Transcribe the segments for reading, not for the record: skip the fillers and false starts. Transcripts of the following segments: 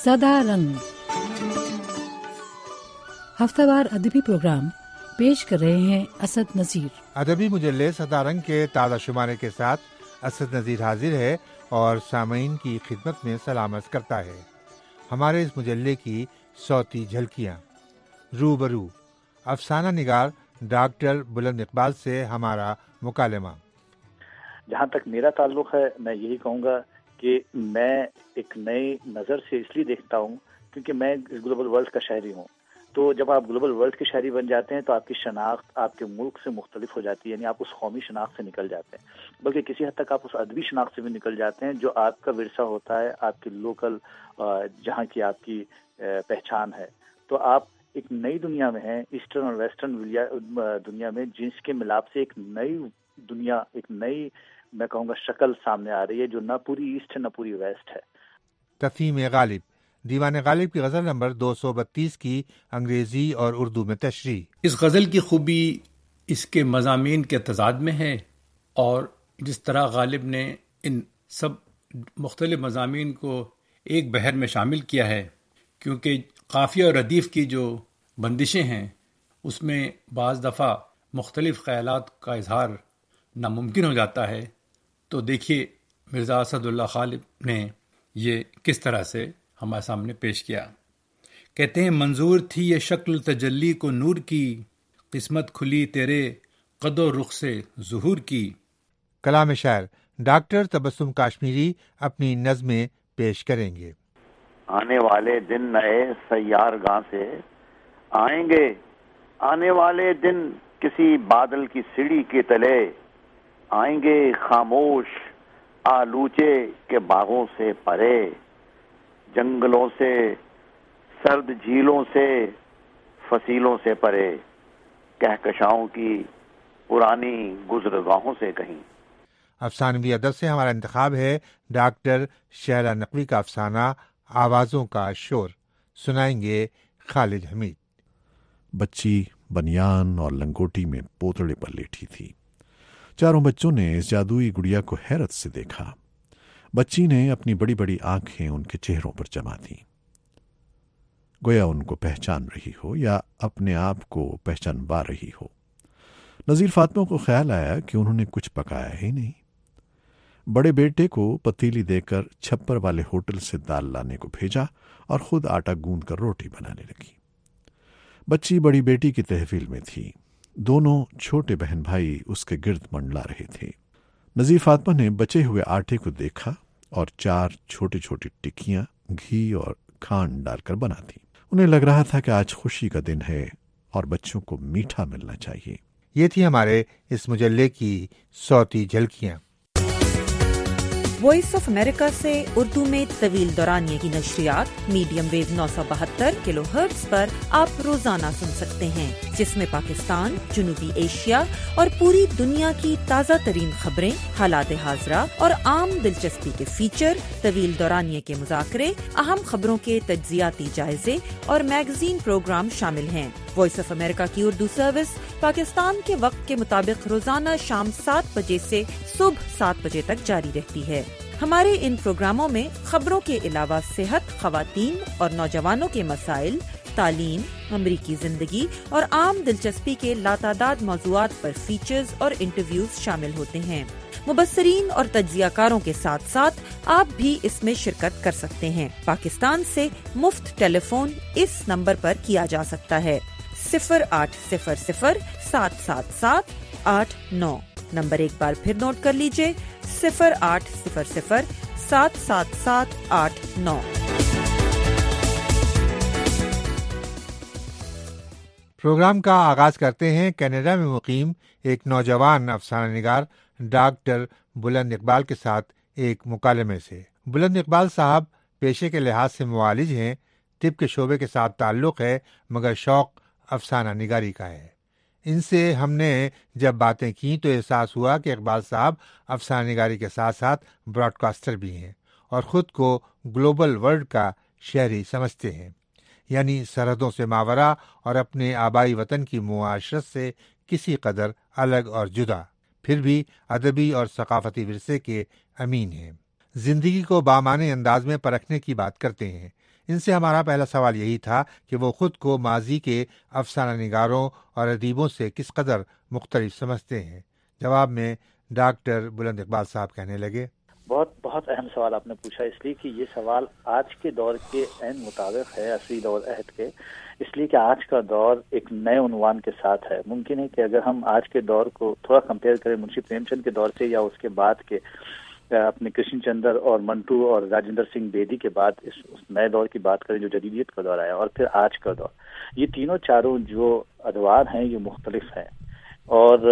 सदा रंग हफ्तावार अदबी प्रोग्राम पेश कर रहे हैं असद नज़ीर। अदबी मुजल्ले सदा रंग के ताज़ा शुमारे के साथ असद नज़ीर हाजिर है और सामीन की खिदमत में सलाम अर्ज़ करता है। हमारे इस मुजल्ले की सौती झलकियाँ रूबरू अफसाना निगार डॉक्टर बुलंद इकबाल से हमारा मुकालमा। जहाँ तक मेरा ताल्लुक़ है, मैं यही कहूँगा कि मैं एक नई नज़र से इसलिए देखता हूँ क्योंकि मैं ग्लोबल वर्ल्ड का शहरी हूँ। तो जब आप ग्लोबल वर्ल्ड के शहरी बन जाते हैं तो आपकी शनाख्त आपके मुल्क से मुख्तलिफ हो जाती है, यानी आप उस कौमी शनाख्त से निकल जाते हैं, बल्कि किसी हद तक आप उस अदबी शनाख्त से भी निकल जाते हैं जो आपका विरसा होता है, आपकी लोकल जहाँ की आपकी पहचान है। तो आप एक नई दुनिया में हैं, ईस्टर्न और वेस्टर्न दुनिया में, जिसके मिलाप से एक नई दुनिया, एक नई मैं कहूँगा शक्ल सामने आ रही है जो न पूरी ईस्ट है न पूरी वेस्ट है। तफ़हीम गालिब दीवान गालिब की गज़ल नंबर 232 की अंग्रेज़ी और उर्दू में तशरीह। इस गज़ल की खूबी इसके मज़ामीन के तज़ाद में है और जिस तरह गालिब ने इन सब मुख्तलिफ मज़ामीन को एक बहर में शामिल किया है, क्योंकि काफ़िया और रदीफ़ की जो बंदिशें हैं उसमें बाज़ दफ़ा मुख्तलिफ ख़यालात का इजहार नामुमकिन हो जाता है। तो देखिए मिर्ज़ा असदुल्लाह गालिब ने ये किस तरह से हमारे सामने पेश किया। कहते हैं, मंजूर थी ये शक्ल तजल्ली को नूर की, किस्मत खुली तेरे कदो रुख से ज़ुहूर की। कलाम शायर डॉक्टर तबस्सुम काश्मीरी अपनी नज़में पेश करेंगे। आने वाले दिन नए सैयारगाह से आएंगे, आने वाले दिन किसी बादल की सीढ़ी के तले आएंगे, खामोश आलूचे के बागों से परे, जंगलों से सर्द झीलों से फसीलों से परे, कहकशाओं की पुरानी गुज़रगाहों से कहीं। अफसानवी अदब से हमारा इंतखाब है डॉक्टर शहरा नकवी का अफसाना आवाज़ों का शोर। सुनाएंगे खालिद हमीद। बच्ची बनियान और लंगोटी में पोतड़े पर लेटी थी। चारों बच्चों ने इस जादुई गुड़िया को हैरत से देखा। बच्ची ने अपनी बड़ी बड़ी आंखें उनके चेहरों पर जमा दी, गोया उनको पहचान रही हो या अपने आप को पहचानवा रही हो। नज़ीर फातिमा को ख्याल आया कि उन्होंने कुछ पकाया ही नहीं। बड़े बेटे को पतीली देकर छप्पर वाले होटल से दाल लाने को भेजा और खुद आटा गूंद कर रोटी बनाने लगी। बच्ची बड़ी बेटी की तहवील में थी। दोनों छोटे बहन भाई उसके गिर्द मंडला रहे थे। नज़ीर फातिमा ने बचे हुए आटे को देखा और 4 छोटी छोटी टिक्कियां घी और खांड डालकर बना दी। उन्हें लग रहा था कि आज खुशी का दिन है और बच्चों को मीठा मिलना चाहिए। ये थी हमारे इस मुजल्ले की सौती झलकियाँ। वॉइस ऑफ अमेरिका से उर्दू में तवील दौरानिये की नशरियात मीडियम वेव 972 किलोहर्ट्ज पर आप रोजाना सुन सकते हैं, जिसमें पाकिस्तान, जनूबी एशिया और पूरी दुनिया की ताज़ा तरीन खबरें, हालात हाज़रा और आम दिलचस्पी के फीचर, तवील दौरानिये के मुज़ाकरे, अहम खबरों के तज्ज़ियाती जायजे और मैगजीन प्रोग्राम शामिल हैं। वॉइस ऑफ अमेरिका की उर्दू सर्विस पाकिस्तान के वक्त के मुताबिक रोजाना शाम 7 बजे से सुबह 7 बजे तक जारी रहती है। हमारे इन प्रोग्रामों में खबरों के अलावा सेहत, खवातीन और नौजवानों के मसाइल, तालीम, अमरीकी जिंदगी और आम दिलचस्पी के लातादाद मौज़ूआत पर फीचर्स और इंटरव्यूज शामिल होते हैं। मुबस्सरीन और तज्ज़ियाकारों के साथ साथ आप भी इसमें शिरकत कर सकते हैं। पाकिस्तान से मुफ्त टेलीफोन इस नंबर पर किया जा सकता है 0800 777 89। नंबर एक बार फिर नोट कर लीजिए 0800 777 89। प्रोग्राम का आगाज करते हैं कनाडा में मुकीम एक नौजवान अफसाना निगार डॉक्टर बुलंद इकबाल के साथ एक मुकालमे से। बुलंद इकबाल साहब पेशे के लिहाज से मुआलिज हैं, तिब के शोबे के साथ ताल्लुक़ है, मगर शौक़ अफसाना निगारी का है। इनसे हमने जब बातें की तो एहसास हुआ कि इकबाल साहब अफसाना निगारी के साथ साथ ब्रॉडकास्टर भी हैं और ख़ुद को ग्लोबल वर्ल्ड का शहरी समझते हैं, यानी सरहदों से मावरा और अपने आबाई वतन की मुआशरत से किसी कदर अलग और जुदा, फिर भी अदबी और सकाफती विरसे के अमीन हैं। ज़िंदगी को बामाने अंदाज में परखने की बात करते हैं। ان سے ہمارا پہلا سوال یہی تھا کہ وہ خود کو ماضی کے افسانہ نگاروں اور ادیبوں سے کس قدر مختلف سمجھتے ہیں۔ جواب میں ڈاکٹر بلند اقبال صاحب کہنے لگے، بہت اہم سوال آپ نے پوچھا، اس لیے کہ یہ سوال آج کے دور کے عین مطابق ہے، عصری دور عہد کے، اس لیے کہ آج کا دور ایک نئے عنوان کے ساتھ ہے۔ ممکن ہے کہ اگر ہم آج کے دور کو تھوڑا کمپیئر کریں منشی پریم چند کے دور سے یا اس کے بعد کے اپنے کرشن چندر اور منٹو اور راجندر سنگھ بیدی کے بعد اس نئے دور کی بات کریں جو جدیدیت کا دور آیا، اور پھر آج کا دور، یہ تینوں چاروں جو ادوار ہیں یہ مختلف ہیں، اور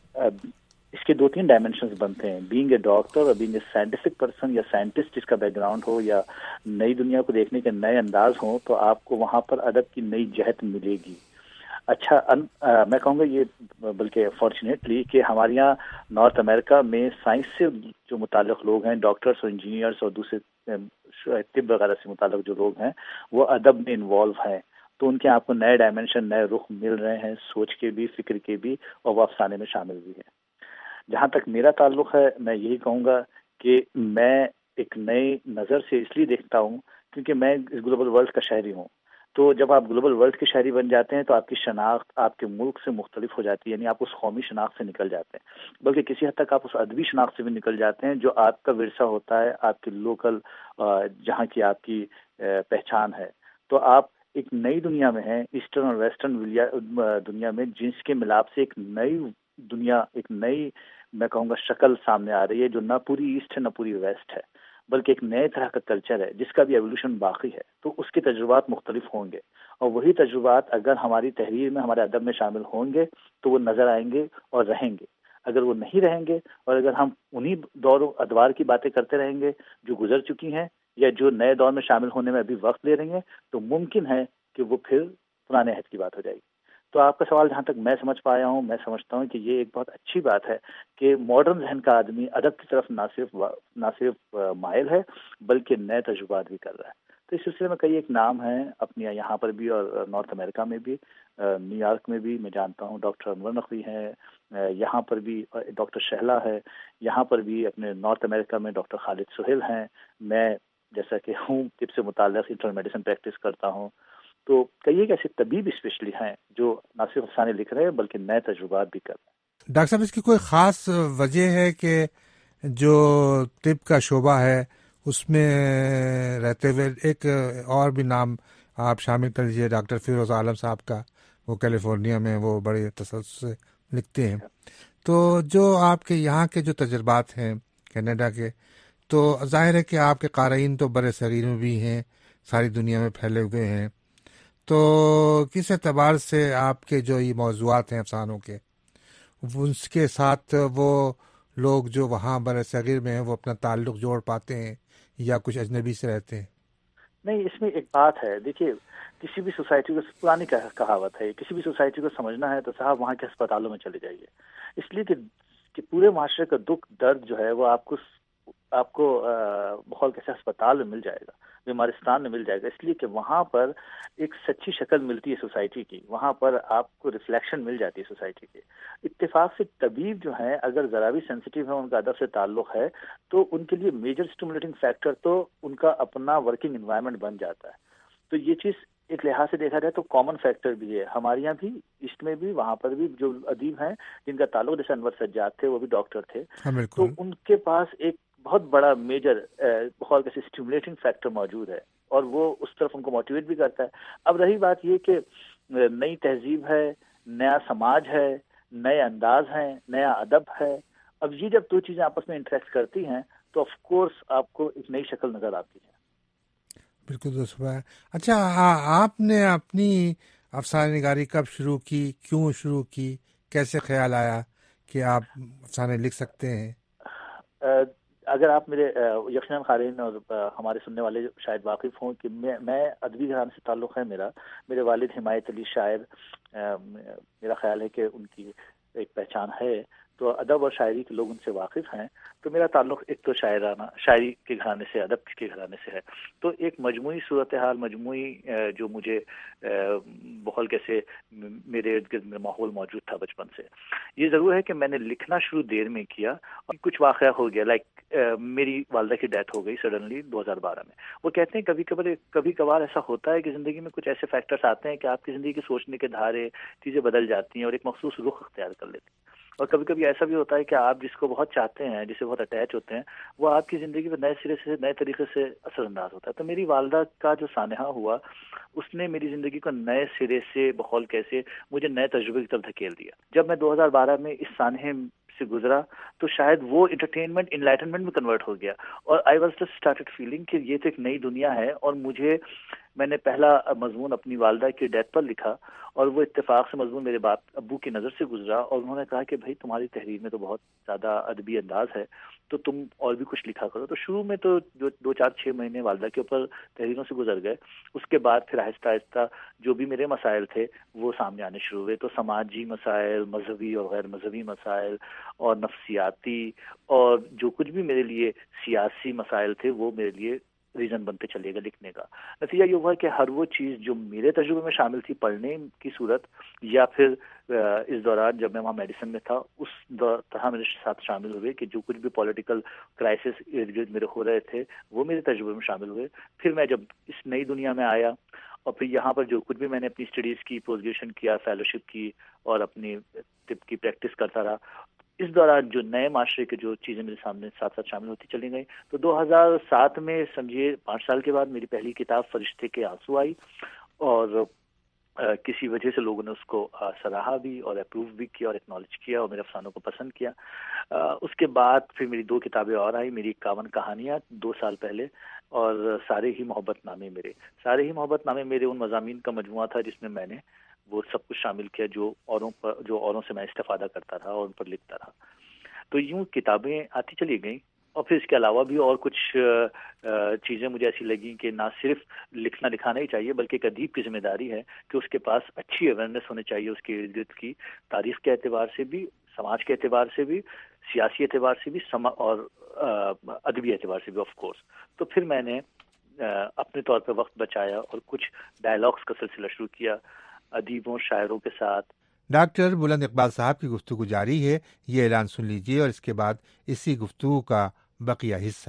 اس کے 2-3 ڈائمینشنز بنتے ہیں، بینگ اے ڈاکٹر اور بینگ اے سائنٹیفک پرسن یا سائنٹسٹ جس کا بیک گراؤنڈ ہو یا نئی دنیا کو دیکھنے کے نئے انداز ہوں، تو آپ کو وہاں پر ادب کی نئی جہت ملے گی۔ اچھا، میں کہوں گا یہ بلکہ فارچونیٹلی کہ ہمارے یہاں نارتھ امریکہ میں سائنس سے جو متعلق لوگ ہیں، ڈاکٹرز اور انجینئرز اور دوسرے طب وغیرہ سے متعلق جو لوگ ہیں، وہ ادب میں انوالو ہیں، تو ان کے آپ کو نئے ڈائمینشن، نئے رخ مل رہے ہیں، سوچ کے بھی، فکر کے بھی، اور وہ افسانے میں شامل بھی ہیں۔ جہاں تک میرا تعلق ہے، میں یہی کہوں گا کہ میں ایک نئی نظر سے اس لیے دیکھتا ہوں کیونکہ میں اس گلوبل ورلڈ کا شہری ہوں۔ تو جب آپ گلوبل ورلڈ کے شہری بن جاتے ہیں تو آپ کی شناخت آپ کے ملک سے مختلف ہو جاتی ہے، یعنی آپ اس قومی شناخت سے نکل جاتے ہیں، بلکہ کسی حد تک آپ اس ادبی شناخت سے بھی نکل جاتے ہیں جو آپ کا ورثہ ہوتا ہے، آپ کی لوکل جہاں کی آپ کی پہچان ہے۔ تو آپ ایک نئی دنیا میں ہیں، ایسٹرن اور ویسٹرن دنیا میں، جنس کے ملاپ سے ایک نئی دنیا، ایک نئی میں کہوں گا شکل سامنے آ رہی ہے جو نہ پوری ایسٹ ہے نہ پوری ویسٹ ہے، بلکہ ایک نئے طرح کا کلچر ہے جس کا بھی ایولیوشن باقی ہے۔ تو اس کے تجربات مختلف ہوں گے، اور وہی تجربات اگر ہماری تحریر میں، ہمارے ادب میں شامل ہوں گے تو وہ نظر آئیں گے اور رہیں گے۔ اگر وہ نہیں رہیں گے اور اگر ہم انہی دور و ادوار کی باتیں کرتے رہیں گے جو گزر چکی ہیں یا جو نئے دور میں شامل ہونے میں ابھی وقت لے رہی ہیں، تو ممکن ہے کہ وہ پھر پرانے عہد کی بات ہو جائے گی۔ تو آپ کا سوال جہاں تک میں سمجھ پایا ہوں، میں سمجھتا ہوں کہ یہ ایک بہت اچھی بات ہے کہ ماڈرن ذہن کا آدمی ادب کی طرف نہ صرف مائل ہے بلکہ نئے تجربات بھی کر رہا ہے۔ تو اس سلسلے میں کئی ایک نام ہیں اپنے یہاں پر بھی اور نارتھ امریکہ میں بھی، نیو یارک میں بھی میں جانتا ہوں ڈاکٹر انور نقوی ہیں، یہاں پر بھی ڈاکٹر شہلا ہے، یہاں پر بھی اپنے نارتھ امریکہ میں ڈاکٹر خالد سہیل ہیں، میں جیسا کہ ہوں طب سے متعلق انٹرنل میڈیسن پریکٹس کرتا ہوں، تو کئی ایک ایسے طبیب اسپیشلی ہیں جو نہ صرف افسانے لکھ رہے ہیں بلکہ نئے تجربات بھی کر رہے ہیں۔ ڈاکٹر صاحب اس کی کوئی خاص وجہ ہے کہ جو طب کا شعبہ ہے اس میں رہتے ہوئے ایک اور بھی نام آپ شامل کر لیجیے، ڈاکٹر فیروز عالم صاحب کا، وہ کیلیفورنیا میں وہ بڑے تسلسل سے لکھتے ہیں، تو جو آپ کے یہاں کے جو تجربات ہیں کینیڈا کے، تو ظاہر ہے کہ آپ کے قارئین تو بر صغیر میں بھی ہیں، ساری دنیا میں پھیلے ہوئے ہیں، تو کس اعتبار سے آپ کے جو یہ موضوعات ہیں افسانوں کے، اس کے ساتھ وہ لوگ جو وہاں بر صغیر میں ہیں وہ اپنا تعلق جوڑ پاتے ہیں یا کچھ اجنبی سے رہتے ہیں؟ نہیں، اس میں ایک بات ہے، دیکھیے کسی بھی سوسائٹی کو، پرانی کہاوت ہے، کسی بھی سوسائٹی کو سمجھنا ہے تو صاحب وہاں کے اسپتالوں میں چلے جائیے، اس لیے کہ پورے معاشرے کا دکھ درد جو ہے وہ آپ کو بہت کیسے اسپتال میں مل جائے گا، بیمارستان میں مل جائے گا، اس لیے کہ وہاں پر ایک سچی شکل ملتی ہے سوسائٹی کی، وہاں پر آپ کو ریفلیکشن مل جاتی ہے سوسائٹی کی۔ اتفاق سے طبیب جو ہیں اگر ذرا بھی سینسیٹیو ہے، ان کا ادب سے تعلق ہے، تو ان کے لیے میجر اسٹیمولیٹنگ فیکٹر تو ان کا اپنا ورکنگ انوائرمنٹ بن جاتا ہے۔ تو یہ چیز ایک لحاظ سے دیکھا جائے تو کامن فیکٹر بھی ہے، ہمارے یہاں بھی، ایسٹ میں بھی، وہاں پر بھی جو ادیب ہیں جن کا تعلق، جیسے انور سجاد تھے، وہ بھی ڈاکٹر تھے، تو ان کے پاس ایک بہت بڑا میجر بہت کیسے اسٹیمولیٹنگ فیکٹر موجود ہے، اور وہ اس طرف ان کو موٹیویٹ بھی کرتا ہے۔ اب رہی بات یہ کہ نئی تہذیب ہے، نیا سماج ہے، نئے انداز ہیں، نیا ادب ہے، اب یہ جب دو چیزیں آپس میں انٹریکٹ کرتی ہیں تو آف کورس آپ کو ایک نئی شکل نظر آتی ہے۔ بالکل درست ہے۔ اچھا، آپ نے اپنی افسانہ نگاری کب شروع کی، کیوں شروع کی، کیسے خیال آیا کہ آپ افسانے لکھ سکتے ہیں؟ اگر آپ میرے یقیناً قارئین اور ہمارے سننے والے شاید واقف ہوں کہ میں ادبی گھران سے تعلق ہے میرا، میرے والد حمایت علی شاعر، میرا خیال ہے کہ ان کی ایک پہچان ہے، تو ادب اور شاعری کے لوگ ان سے واقف ہیں. تو میرا تعلق ایک تو شاعری کے گھرانے سے، ادب کے گھرانے سے ہے. تو ایک مجموعی صورتحال، مجموعی جو مجھے بہت کیسے میرے ارد گرد میں ماحول موجود تھا بچپن سے. یہ ضرور ہے کہ میں نے لکھنا شروع دیر میں کیا اور کچھ واقعہ ہو گیا. میری والدہ کی ڈیتھ ہو گئی سڈنلی 2012 میں. وہ کہتے ہیں کبھی کبھار ایسا ہوتا ہے کہ زندگی میں کچھ ایسے فیکٹرز آتے ہیں کہ آپ کی زندگی کے سوچنے کے دھارے چیزیں بدل جاتی ہیں اور ایک مخصوص رخ اختیار کر لیتی ہیں. اور کبھی کبھی ایسا بھی ہوتا ہے کہ آپ جس کو بہت چاہتے ہیں، جس سے بہت اٹیچ ہوتے ہیں، وہ آپ کی زندگی میں نئے سرے سے، نئے طریقے سے اثر انداز ہوتا ہے. تو میری والدہ کا جو سانحہ ہوا، اس نے میری زندگی کو نئے سرے سے بقول کیسے مجھے نئے تجربے کی طرف دھکیل دیا. جب میں 2012 میں اس سانحے سے گزرا تو شاید وہ انٹرٹینمنٹ انلائٹنمنٹ میں کنورٹ ہو گیا اور I was just started feeling کہ یہ تو ایک نئی دنیا ہے. اور میں نے پہلا مضمون اپنی والدہ کی ڈیتھ پر لکھا اور وہ اتفاق سے مضمون میرے باپ ابو کی نظر سے گزرا اور انہوں نے کہا کہ بھائی تمہاری تحریر میں تو بہت زیادہ ادبی انداز ہے، تو تم اور بھی کچھ لکھا کرو. تو شروع میں تو جو 2-4-6 مہینے والدہ کے اوپر تحریروں سے گزر گئے. اس کے بعد پھر آہستہ آہستہ جو بھی میرے مسائل تھے وہ سامنے آنے شروع ہوئے. تو سماجی مسائل، مذہبی اور غیر مذہبی مسائل اور نفسیاتی اور جو کچھ بھی میرے لیے سیاسی مسائل تھے وہ میرے لیے ریزن بنتے چلے گا لکھنے کا. نتیجہ یہ ہوا کہ ہر وہ چیز جو میرے تجربے میں شامل تھی پڑھنے کی صورت یا پھر اس دوران جب میں وہاں میڈیسن میں تھا اس طرح میرے ساتھ شامل ہوئے کہ جو کچھ بھی پولیٹیکل کرائسس ارد گرد میرے ہو رہے تھے وہ میرے تجربے میں شامل ہوئے. پھر میں جب اس نئی دنیا میں آیا اور پھر یہاں پر جو کچھ بھی میں نے اپنی اسٹڈیز کی، پوسٹ گریجویشن کیا، فیلوشپ کی اور اپنی طب کی پریکٹس کرتا رہا، اس دوران جو نئے معاشرے کے جو چیزیں میرے سامنے ساتھ ساتھ شامل ہوتی چلی گئیں. تو 2007 میں سمجھیے 5 سال کے بعد میری پہلی کتاب فرشتے کے آنسو آئی اور کسی وجہ سے لوگوں نے اس کو سراہا بھی اور اپروو بھی کیا اور ایکنالج کیا اور میرے افسانوں کو پسند کیا. اس کے بعد پھر میری 2 کتابیں اور آئی، میری 51 کہانیاں 2 سال پہلے اور سارے ہی محبت نامے میرے ان مضامین کا مجموعہ تھا جس میں میں نے وہ سب کچھ شامل کیا جو اوروں سے میں استفادہ کرتا رہا اور ان پر لکھتا رہا. تو یوں کتابیں آتی چلی گئیں. اور پھر اس کے علاوہ بھی اور کچھ چیزیں مجھے ایسی لگیں کہ نہ صرف لکھانا ہی چاہیے بلکہ ایک ادیب کی ذمہ داری ہے کہ اس کے پاس اچھی اویئرنیس ہونی چاہیے اس کے ارد گرد کی، تاریخ کے اعتبار سے بھی، سماج کے اعتبار سے بھی، سیاسی اعتبار سے بھی اور ادبی اعتبار سے بھی آف کورس. تو پھر میں نے اپنے طور پہ وقت بچایا اور کچھ ڈائلاگس کا سلسلہ شروع کیا ادیبوں شاعروں کے ساتھ. ڈاکٹر بلند اقبال صاحب کی گفتگو جاری ہے، یہ اعلان سن لیجیے اور اس کے بعد اسی گفتگو کا بقیہ حصہ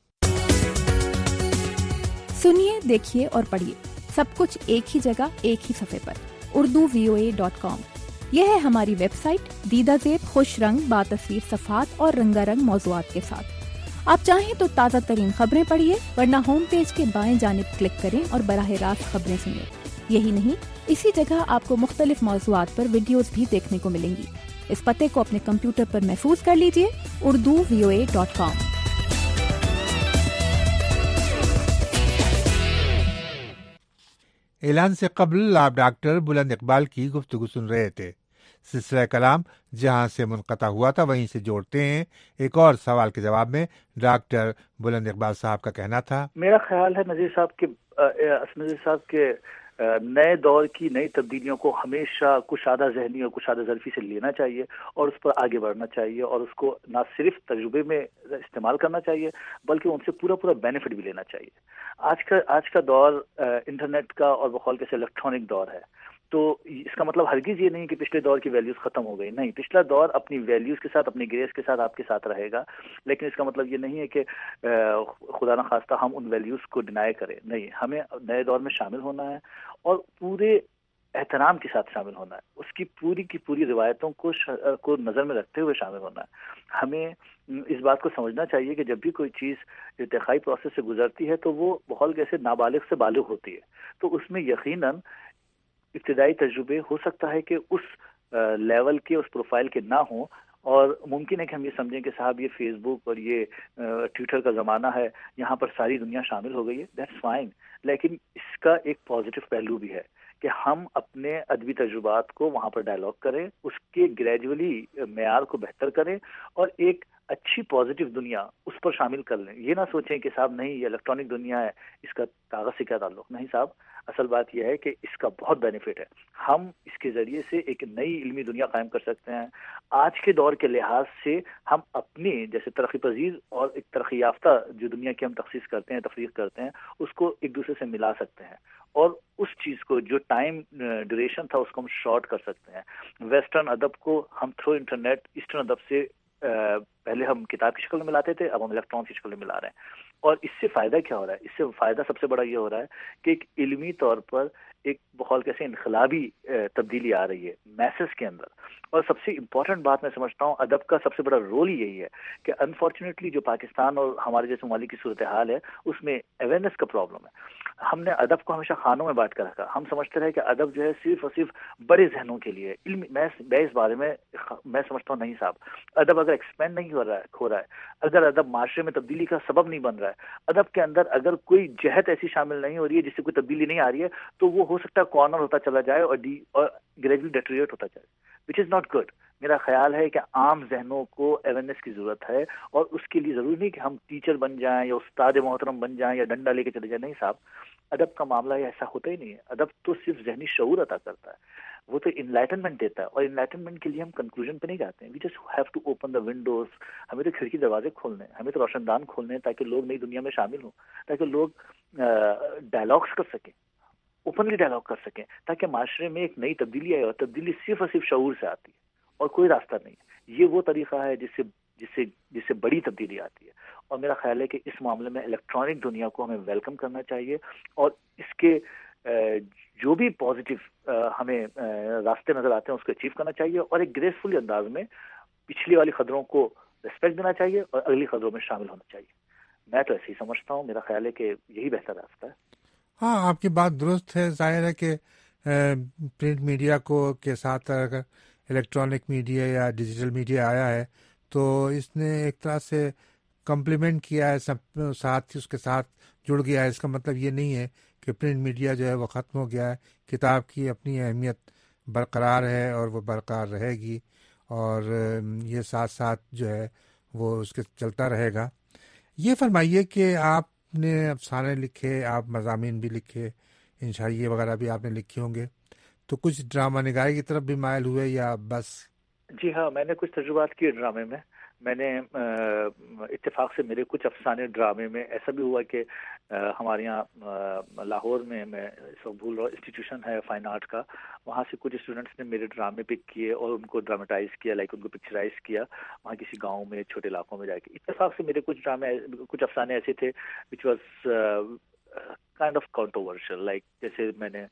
سنیے، دیکھیے اور پڑھیے سب کچھ ایک ہی جگہ، ایک ہی صفحے پر، urduvoa.com. یہ ہے ہماری ویب سائٹ، دیدہ زیب، خوش رنگ، باتصویر صفحات اور رنگا رنگ موضوعات کے ساتھ. آپ چاہیں تو تازہ ترین خبریں پڑھیے، ورنہ ہوم پیج کے بائیں جانب کلک کریں اور براہ راست خبریں سنیں. یہی نہیں، اسی جگہ آپ کو مختلف موضوعات پر ویڈیوز بھی دیکھنے کو ملیں گی. اس پتے کو اپنے کمپیوٹر پر محفوظ کر لیجئے، urduvoa.com. اعلان سے قبل آپ ڈاکٹر بلند اقبال کی گفتگو سن رہے تھے. سلسلہ کلام جہاں سے منقطع ہوا تھا وہیں سے جوڑتے ہیں. ایک اور سوال کے جواب میں ڈاکٹر بلند اقبال صاحب کا کہنا تھا، میرا خیال ہے نذیر صاحب کے نئے دور کی نئی تبدیلیوں کو ہمیشہ کشادہ ذہنی اور کشادہ ظرفی سے لینا چاہیے اور اس پر آگے بڑھنا چاہیے اور اس کو نہ صرف تجربے میں استعمال کرنا چاہیے بلکہ ان سے پورا بینیفٹ بھی لینا چاہیے. آج کا دور انٹرنیٹ کا اور بقول کیسے الیکٹرانک دور ہے. تو اس کا مطلب ہرگز یہ نہیں کہ پچھلے دور کی ویلیوز ختم ہو گئی. نہیں، پچھلا دور اپنی ویلیوز کے ساتھ، اپنی گریس کے ساتھ آپ کے ساتھ رہے گا، لیکن اس کا مطلب یہ نہیں ہے کہ خدا نخواستہ ہم ان ویلیوز کو ڈینائی کریں. نہیں، ہمیں نئے دور میں شامل ہونا ہے اور پورے احترام کے ساتھ شامل ہونا ہے. اس کی پوری روایتوں کو نظر میں رکھتے ہوئے شامل ہونا ہے. ہمیں اس بات کو سمجھنا چاہیے کہ جب بھی کوئی چیز ارتقائی پروسیس سے گزرتی ہے تو وہ بقول کیسے نابالغ سے بالغ ہوتی ہے. تو اس میں یقیناً ابتدائی تجربے ہو سکتا ہے کہ اس لیول کے، اس پروفائل کے نہ ہوں، اور ممکن ہے کہ ہم یہ سمجھیں کہ صاحب یہ فیس بک اور یہ ٹویٹر کا زمانہ ہے، یہاں پر ساری دنیا شامل ہو گئی ہے. دیٹس فائن، لیکن اس کا ایک پازیٹیو پہلو بھی ہے کہ ہم اپنے ادبی تجربات کو وہاں پر ڈائلاگ کریں، اس کے گریجولی معیار کو بہتر کریں اور ایک اچھی پازیٹیو دنیا اس پر شامل کر لیں. یہ نہ سوچیں کہ صاحب نہیں یہ الیکٹرانک دنیا ہے، اس کا کاغذ سے کیا تعلق. نہیں صاحب، اصل بات یہ ہے کہ اس کا بہت بینیفٹ ہے. ہم اس کے ذریعے سے ایک نئی علمی دنیا قائم کر سکتے ہیں. آج کے دور کے لحاظ سے ہم اپنی جیسے ترقی پذیر اور ایک ترقی یافتہ جو دنیا کی ہم تخصیص کرتے ہیں, تفریق کرتے ہیں, اس کو ایک دوسرے سے ملا سکتے ہیں اور اس چیز کو جو ٹائم ڈیوریشن تھا اس کو ہم شارٹ کر سکتے ہیں. ویسٹرن ادب کو ہم تھرو انٹرنیٹ ایسٹرن ادب سے پہلے ہم کتاب کی شکل میں ملاتے تھے, اب ہم الیکٹران کی شکل میں ملا رہے ہیں. اور اس سے فائدہ کیا ہو رہا ہے؟ اس سے فائدہ سب سے بڑا یہ ہو رہا ہے کہ ایک علمی طور پر ایک بہت کیسے انقلابی تبدیلی آ رہی ہے میسز کے اندر. اور سب سے امپورٹنٹ بات میں سمجھتا ہوں ادب کا سب سے بڑا رول یہی ہے کہ انفارچونیٹلی جو پاکستان اور ہمارے جیسے ممالک کی صورتحال ہے اس میں اویئرنیس کا پرابلم ہے. ہم نے ادب کو ہمیشہ خانوں میں بانٹ کر رکھا. ہم سمجھتے رہے کہ ادب جو ہے صرف اور صرف بڑے ذہنوں کے لیے علم. میں اس بارے میں سمجھتا ہوں نہیں صاحب, ادب اگر ایکسپینڈ نہیں ہو رہا ہے, اگر ادب معاشرے میں تبدیلی کا سبب نہیں بن رہا ہے, ادب کے اندر اگر کوئی جہت ایسی شامل نہیں ہو رہی ہے جس سے کوئی تبدیلی نہیں آ رہی ہے, تو وہ ہو سکتا ہے کارنر ہوتا چلا جائے اور گریجولی ڈیٹریٹ ہوتا جائے, وچ از ناٹ گڈ. میرا خیال ہے کہ عام ذہنوں کو اویئرنیس کی ضرورت ہے, اور اس کے لیے ضروری نہیں کہ ہم ٹیچر بن جائیں یا استاد محترم بن جائیں یا ڈنڈا لے کے چلے جائیں. نہیں صاحب, ادب کا معاملہ ایسا ہوتا ہی نہیں ہے. ادب تو صرف ذہنی شعور عطا کرتا ہے, وہ تو انلائٹنمنٹ دیتا ہے, اور انلائٹنمنٹ کے لیے ہم کنکلوژن پہ نہیں جاتے ہیں. We just have to open the windows. ہمیں تو کھڑکی دروازے کھولنے ہیں, ہمیں تو روشن دان کھولنے ہیں تاکہ لوگ نئی دنیا میں شامل ہوں, تاکہ لوگ ڈائلاگس کر سکیں, اوپنلی ڈائلاگ کر سکیں, تاکہ معاشرے میں ایک نئی تبدیلی آئے. اور تبدیلی صرف اور صرف شعور سے آتی ہے اور کوئی راستہ نہیں ہے. یہ وہ طریقہ ہے جس سے بڑی تبدیلی آتی ہے. اور میرا خیال ہے کہ اس معاملے میں الیکٹرانک دنیا کو ہمیں ویلکم کرنا چاہیے, اور اس کے جو بھی پازیٹیو ہمیں راستے نظر آتے ہیں اس کو اچیو کرنا چاہیے, اور ایک گریسفل انداز میں پچھلی والی خطروں کو ریسپیکٹ دینا چاہیے اور اگلی خطروں میں شامل ہونا چاہیے. میں تو ایسے ہی سمجھتا ہوں. میرا خیال ہے کہ یہی بہتر راستہ ہے. ہاں, آپ کی بات درست ہے. ظاہر ہے کہ پرنٹ میڈیا کے ساتھ اگر الیکٹرانک میڈیا یا ڈیجیٹل میڈیا آیا ہے تو اس نے ایک طرح سے کمپلیمنٹ کیا ہے, سب ساتھ اس کے ساتھ جڑ گیا ہے. اس کا مطلب یہ نہیں ہے کہ پرنٹ میڈیا جو ہے وہ ختم ہو گیا ہے. کتاب کی اپنی اہمیت برقرار ہے اور وہ برقرار رہے گی, اور یہ ساتھ ساتھ جو ہے وہ اس کے چلتا رہے گا. یہ فرمائیے کہ آپ نے افسانے لکھے, آپ مضامین بھی لکھے, انشائیے وغیرہ بھی آپ نے لکھی ہوں گے, تو کچھ ڈرامہ نگاری کی طرف بھی مائل ہوئے یا بس؟ جی ہاں, میں نے کچھ تجربات کیے ڈرامے میں. میں نے اتفاق سے میرے کچھ افسانے ڈرامے میں ایسا بھی ہوا کہ ہمارے یہاں لاہور میں اس وقت بھول رہا ہوں انسٹیٹیوشن ہے فائن آرٹ کا, وہاں سے کچھ اسٹوڈنٹس نے میرے ڈرامے پک کیے اور ان کو ڈراماٹائز کیا, ان کو پکچرائز کیا وہاں کسی گاؤں میں, چھوٹے علاقوں میں جا کے. اتفاق سے میرے کچھ افسانے ایسے تھے which was kind of controversial, جیسے میں نے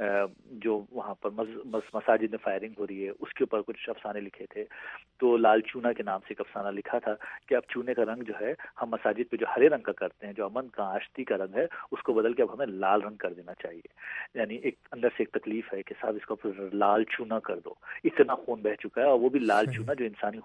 جو وہاں پر مساجد میں فائرنگ ہو رہی ہے اس کے اوپر کچھ افسانے لکھے تھے. تو لال چونا کے نام سے ایک افسانہ لکھا تھا کہ اب چونے کا رنگ جو ہے ہم مساجد پہ جو ہرے رنگ کا کرتے ہیں, جو امن کا آشتی کا رنگ ہے, اس کو بدل کے اب ہمیں لال رنگ کر دینا چاہیے. یعنی ایک اندر سے ایک تکلیف ہے کہ صاحب اس کو لال چونا کر دو, اتنا خون بہ چکا ہے, اور وہ بھی لال چونا جو انسانی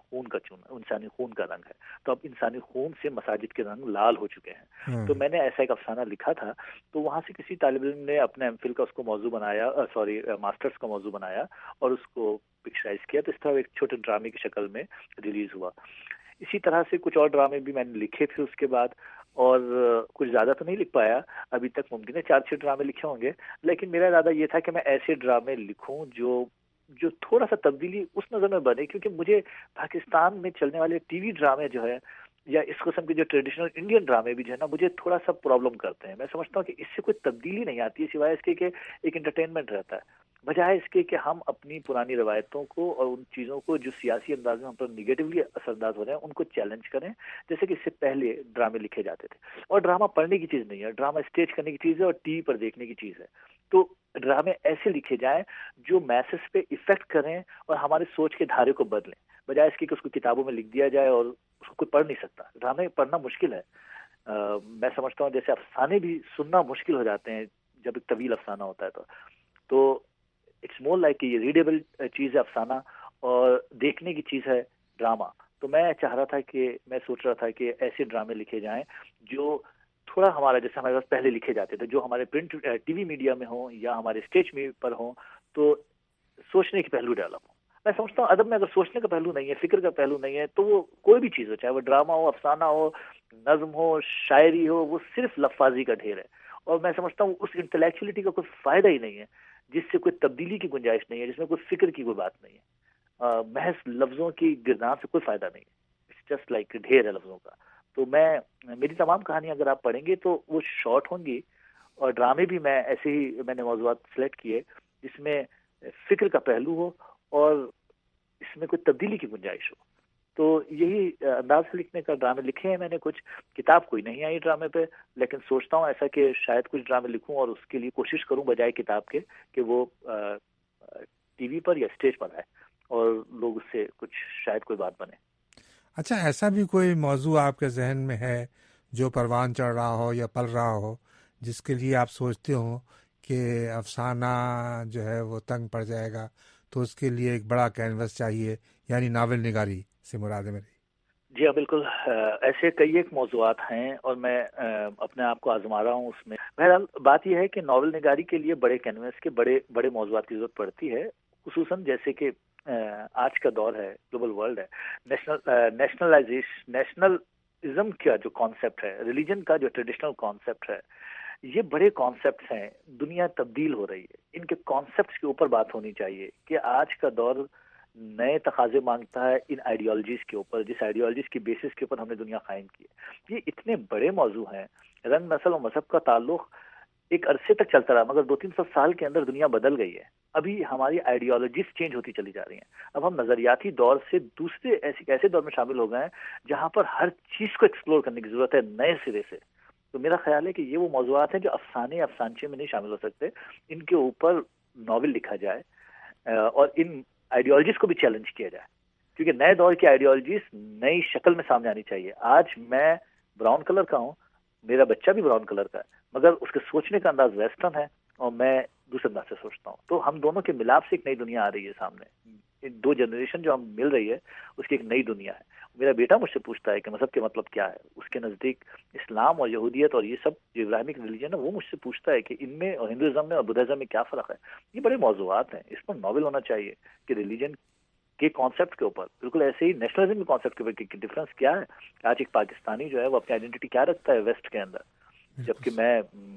خون کا رنگ ہے. تو اب انسانی خون سے مساجد کے رنگ لال ہو چکے ہیں. تو میں نے ایسا ایک افسانہ لکھا تھا. تو وہاں سے کسی طالب علم نے اپنے ایم فل کا اس کو موضوع بنایا, ماسٹرز کا موضوع بنایا اور اس کو پکچرائز کیا. تو اس طرح ایک چھوٹے ڈرامے کی شکل میں ریلیز ہوا. اسی طرح سے کچھ اور ڈرامے بھی میں نے لکھے تھے اس کے بعد, اور کچھ زیادہ تو نہیں لکھ پایا ابھی تک. ممکن ہے 4-6 ڈرامے لکھے ہوں گے, لیکن میرا ارادہ یہ تھا کہ میں ایسے ڈرامے لکھوں جو تھوڑا سا تبدیلی اس نظر میں بنے, کیونکہ مجھے پاکستان میں چلنے والے ٹی وی ڈرامے جو ہے یا اس قسم کے جو ٹریڈیشنل انڈین ڈرامے بھی جو ہے نا, مجھے تھوڑا سا پرابلم کرتے ہیں. میں سمجھتا ہوں کہ اس سے کوئی تبدیلی نہیں آتی ہے سوائے اس کے کہ ایک انٹرٹینمنٹ رہتا ہے, بجائے اس کے کہ ہم اپنی پرانی روایتوں کو اور ان چیزوں کو جو سیاسی انداز میں ہم پر نگیٹولی اثر انداز ہو رہے ہیں ان کو چیلنج کریں, جیسے کہ اس سے پہلے ڈرامے لکھے جاتے تھے. اور ڈرامہ پڑھنے کی چیز نہیں ہے, ڈرامہ اسٹیج کرنے کی چیز ہے اور ٹی وی پر دیکھنے کی چیز ہے. تو ڈرامے ایسے لکھے جائیں جو میسز پہ ایفیکٹ کریں اور ہمارے سوچ کے دھارے کو بدلیں, بجائے اس کی کہ اس کو کتابوں میں لکھ دیا جائے اور اس کو کوئی پڑھ نہیں سکتا. ڈرامے پڑھنا مشکل ہے. میں سمجھتا ہوں جیسے افسانے بھی سننا مشکل ہو جاتے ہیں جب ایک طویل افسانہ ہوتا ہے تو اٹس مور لائک کہ یہ ریڈیبل چیز ہے افسانہ اور دیکھنے کی چیز ہے ڈرامہ. تو میں سوچ رہا تھا کہ ایسے ڈرامے لکھے جائیں جو تھوڑا ہمارا, جیسے ہمارے پاس پہلے لکھے جاتے تھے, جو ہمارے پرنٹ ٹی وی میڈیا میں ہوں یا ہمارے اسٹیج میں پر ہوں, تو سوچنے کے پہلو ڈیولپ ہوں. میں سمجھتا ہوں ادب میں اگر سوچنے کا پہلو نہیں ہے, فکر کا پہلو نہیں ہے, تو وہ کوئی بھی چیز ہو, چاہے وہ ڈرامہ ہو, افسانہ ہو, نظم ہو, شاعری ہو, وہ صرف لفاظی کا ڈھیر ہے. اور میں سمجھتا ہوں اس انٹلیکچولیٹی کا کوئی فائدہ ہی نہیں ہے جس سے کوئی تبدیلی کی گنجائش نہیں ہے، جس میں کوئی فکر کی کوئی بات نہیں ہے، محض لفظوں کی گردان سے کوئی فائدہ نہیں ہے، اٹس جسٹ لائک ڈھیر ہے لفظوں کا. تو میری تمام کہانیاں اگر آپ پڑھیں گے تو وہ شارٹ ہوں گی، اور ڈرامے بھی میں ایسے ہی میں نے موضوعات سلیکٹ کیے جس میں فکر کا پہلو ہو اور اس میں کوئی تبدیلی کی گنجائش ہو. تو یہی انداز سے لکھنے کا ڈرامے لکھے ہیں میں نے. کچھ کتاب کوئی نہیں آئی ڈرامے پہ، لیکن سوچتا ہوں ایسا کہ شاید کچھ ڈرامے لکھوں اور اس کے لیے کوشش کروں بجائے کتاب کے کہ وہ ٹی وی پر یا اسٹیج پر آئے اور لوگ اس سے کچھ شاید کوئی بات بنے. اچھا، ایسا بھی کوئی موضوع آپ کے ذہن میں ہے جو پروان چڑھ رہا ہو یا پل رہا ہو جس کے لیے آپ سوچتے ہو کہ افسانہ جو ہے وہ تنگ پڑ جائے گا تو اس کے لیے ایک بڑا کینوس چاہیے، یعنی ناول نگاری سے مراد ہے میری؟ جی ہاں، بالکل ایسے کئی ایک موضوعات ہیں اور میں اپنے آپ کو آزما رہا ہوں اس میں. بہرحال بات یہ ہے کہ ناول نگاری کے لیے بڑے کینوس کے بڑے موضوعات کی ضرورت پڑتی ہے، خصوصاً جیسے کہ آج کا دور ہے، گلوبل ورلڈ ہے، نیشنلزم کا جو کانسیپٹ ہے، ریلیجن کا جو ٹریڈیشنل کانسیپٹ ہے، یہ بڑے کانسیپٹس ہیں. دنیا تبدیل ہو رہی ہے، ان کے کانسیپٹس کے اوپر بات ہونی چاہیے کہ آج کا دور نئے تقاضے مانگتا ہے ان آئیڈیالوجیز کے اوپر، جس آئیڈیالوجیز کی بیسس کے اوپر ہم نے دنیا قائم کی ہے. یہ اتنے بڑے موضوع ہیں. رنگ، نسل اور مذہب کا تعلق ایک عرصے تک چلتا رہا، مگر 200-300 سال کے اندر دنیا بدل گئی ہے. ابھی ہماری آئیڈیالوجیز چینج ہوتی چلی جا رہی ہیں. اب ہم نظریاتی دور سے دوسرے ایسے دور میں شامل ہو گئے ہیں جہاں پر ہر چیز کو ایکسپلور کرنے کی ضرورت ہے نئے سرے سے. تو میرا خیال ہے کہ یہ وہ موضوعات ہیں جو افسانچے میں نہیں شامل ہو سکتے. ان کے اوپر ناول لکھا جائے اور ان آئیڈیالوجیز کو بھی چیلنج کیا جائے، کیونکہ نئے دور کی آئیڈیالوجیز نئی شکل میں سامنے آنی چاہیے. آج میں براؤن کلر کا ہوں، میرا بچہ بھی براؤن کلر کا ہے، مگر اس کے سوچنے کا انداز ویسٹرن ہے اور میں دوسرے انداز سے سوچتا ہوں. تو ہم دونوں کے ملاپ سے ایک نئی دنیا آ رہی ہے سامنے. دو جنریشن جو ہم مل رہی ہے اس کی ایک نئی دنیا ہے. میرا بیٹا مجھ سے پوچھتا ہے کہ مذہب کے مطلب کیا ہے. اس کے نزدیک اسلام اور یہودیت اور یہ سب جو ابراہیمک ریلیجن ہے وہ مجھ سے پوچھتا ہے کہ ان میں اور ہندوازم میں اور بدھازم میں کیا فرق ہے. یہ بڑے موضوعات ہیں، اس پر ناول ہونا چاہیے کہ ریلیجن کے کانسیپٹ کے اوپر، بالکل ایسے ہی نیشنلزم کے کانسیپٹ کے اوپر ڈفرینس کیا ہے. آج ایک پاکستانی جو ہے وہ اپنی آئیڈینٹی کیا رکھتا ہے ویسٹ کے اندر، جبکہ میں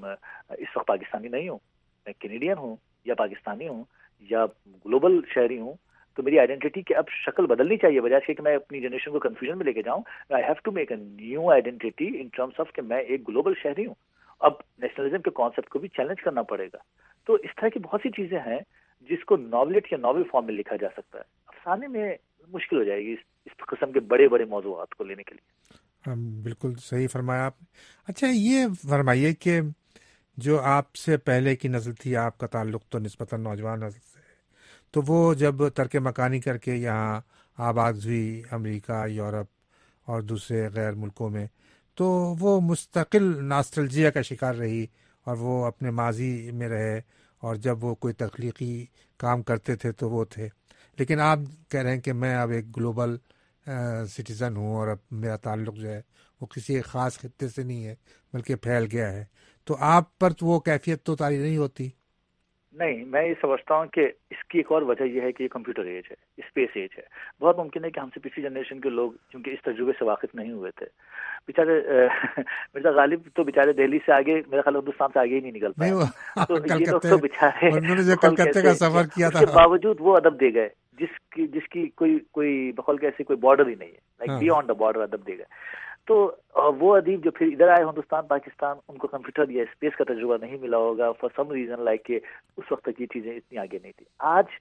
اس وقت پاکستانی نہیں ہوں، میں کینیڈین ہوں یا پاکستانی ہوں یا گلوبل شہری ہوں. تو میری آئیڈینٹی کی اب شکل بدلنی چاہیے، بجائے اس کے کہ میں اپنی جنریشن کو کنفیوژن میں لے کے جاؤں. I have to make a new identity in terms of کہ میں ایک گلوبل شہری ہوں. اب نیشنلزم کے کانسیپٹ کو بھی چیلنج کرنا پڑے گا. تو اس طرح کی بہت سی چیزیں ہیں جس کو ناولٹ یا ناول فارم میں لکھا جا سکتا ہے. افسانے میں مشکل ہو جائے گی اس قسم کے بڑے موضوعات کو لینے کے لیے. بالکل صحیح فرمایا آپ نے. اچھا، یہ فرمائیے کہ جو آپ سے پہلے کی نسل تھی، آپ کا تعلق تو نسبتاً نوجوان نسل سے ہے، تو وہ جب ترک مکانی کر کے یہاں آباد ہوئی امریکہ، یورپ اور دوسرے غیر ملکوں میں، تو وہ مستقل ناسٹلجیا کا شکار رہی اور وہ اپنے ماضی میں رہے، اور جب وہ کوئی تخلیقی کام کرتے تھے تو وہ تھے. لیکن آپ کہہ رہے ہیں کہ میں اب ایک گلوبل سٹیزن ہوں اور اب میرا تعلق جو ہے وہ کسی ایک خاص خطے سے نہیں ہے بلکہ پھیل گیا ہے. تو آپ پر تو وہ کیفیت تو طاری نہیں ہوتی؟ نہیں، میں یہ سمجھتا ہوں کہ اس کی ایک اور وجہ یہ ہے کہ یہ کمپیوٹر ایج ہے، اسپیس ایج ہے. بہت ممکن ہے کہ ہم سے پچھلی جنریشن کے لوگ چونکہ اس تجربے سے واقف نہیں ہوئے تھے. بیچارے مرزا غالب تو بیچارے دہلی سے آگے، میرا خیال ہندوستان سے آگے ہی نہیں نکل پائے. تو یہ لوگ تو بیچارے انہوں نے جو کلکتے کا سفر کیا تھا، اس کے باوجود وہ ادب دے گئے جس کی کوئی بقول کیسے کوئی بارڈر ہی نہیں ہے، لائک بیونڈ دا بارڈر ادب دے گئے. تو وہ ادیب جو پھر ادھر آئے ہندوستان پاکستان، ان کو کمپیوٹر یا اسپیس کا تجربہ نہیں ملا ہوگا فار سم ریزن، لائک کہ اس وقت تک یہ چیزیں اتنی آگے نہیں تھی. آج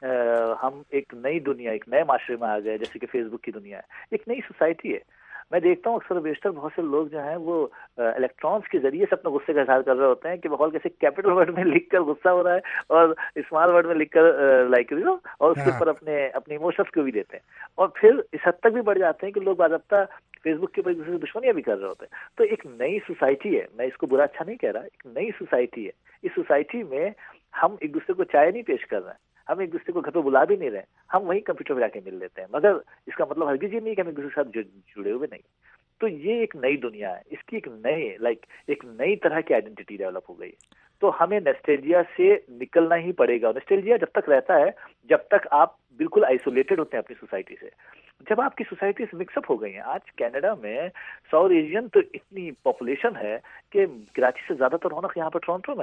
ہم ایک نئی دنیا، ایک نئے معاشرے میں آ گئے، جیسے کہ فیس بک کی دنیا ہے، ایک نئی سوسائٹی ہے. میں دیکھتا ہوں اکثر بیشتر بہت سے لوگ جو ہیں وہ الیکٹرانس کے ذریعے سے اپنے غصے کا اظہار کر رہے ہوتے ہیں کہ بقول کیسے کیپٹل ورڈ میں لکھ کر غصہ ہو رہا ہے اور اسمال ورڈ میں لکھ کر لائک اور اس کے اوپر اپنے ایموشنس کو بھی دیتے ہیں. اور پھر اس حد تک بھی بڑھ جاتے ہیں کہ لوگ باضابطہ فیس بک کے اوپر ایک دوسرے سے دشمنیاں بھی کر رہے ہوتے ہیں. تو ایک نئی سوسائٹی ہے، میں اس کو برا اچھا نہیں کہہ رہا، ایک نئی سوسائٹی ہے. اس سوسائٹی میں ہم ایک دوسرے کو چائے نہیں پیش کر رہے ہیں، ہم ایک دوسرے کو گھر پہ بلا بھی نہیں رہے، ہم وہیں کمپیوٹر پہ جا کے مل لیتے ہیں، مگر اس کا مطلب ہرگز یہ نہیں کہ ہم ایک دوسرے کے ساتھ جڑے ہوئے نہیں. تو یہ ایک نئی دنیا ہے، اس کی ایک نئی طرح کی آئیڈینٹی ڈیولپ ہو گئی ہے. تو ہمیں نیسٹیلجیا سے نکلنا ہی پڑے گا. نیسٹیلجیا جب تک رہتا ہے جب تک آپ بالکل آئسولیٹڈ ہوتے ہیں اپنی سوسائٹی سے. جب آپ کی سوسائٹی سے مکس اپ ہو گئی ہیں، آج کینیڈا میں ساؤتھ ایشین تو اتنی پاپولیشن ہے کہ کراچی سے زیادہ تر رونق یہاں پر ٹورنٹو میں.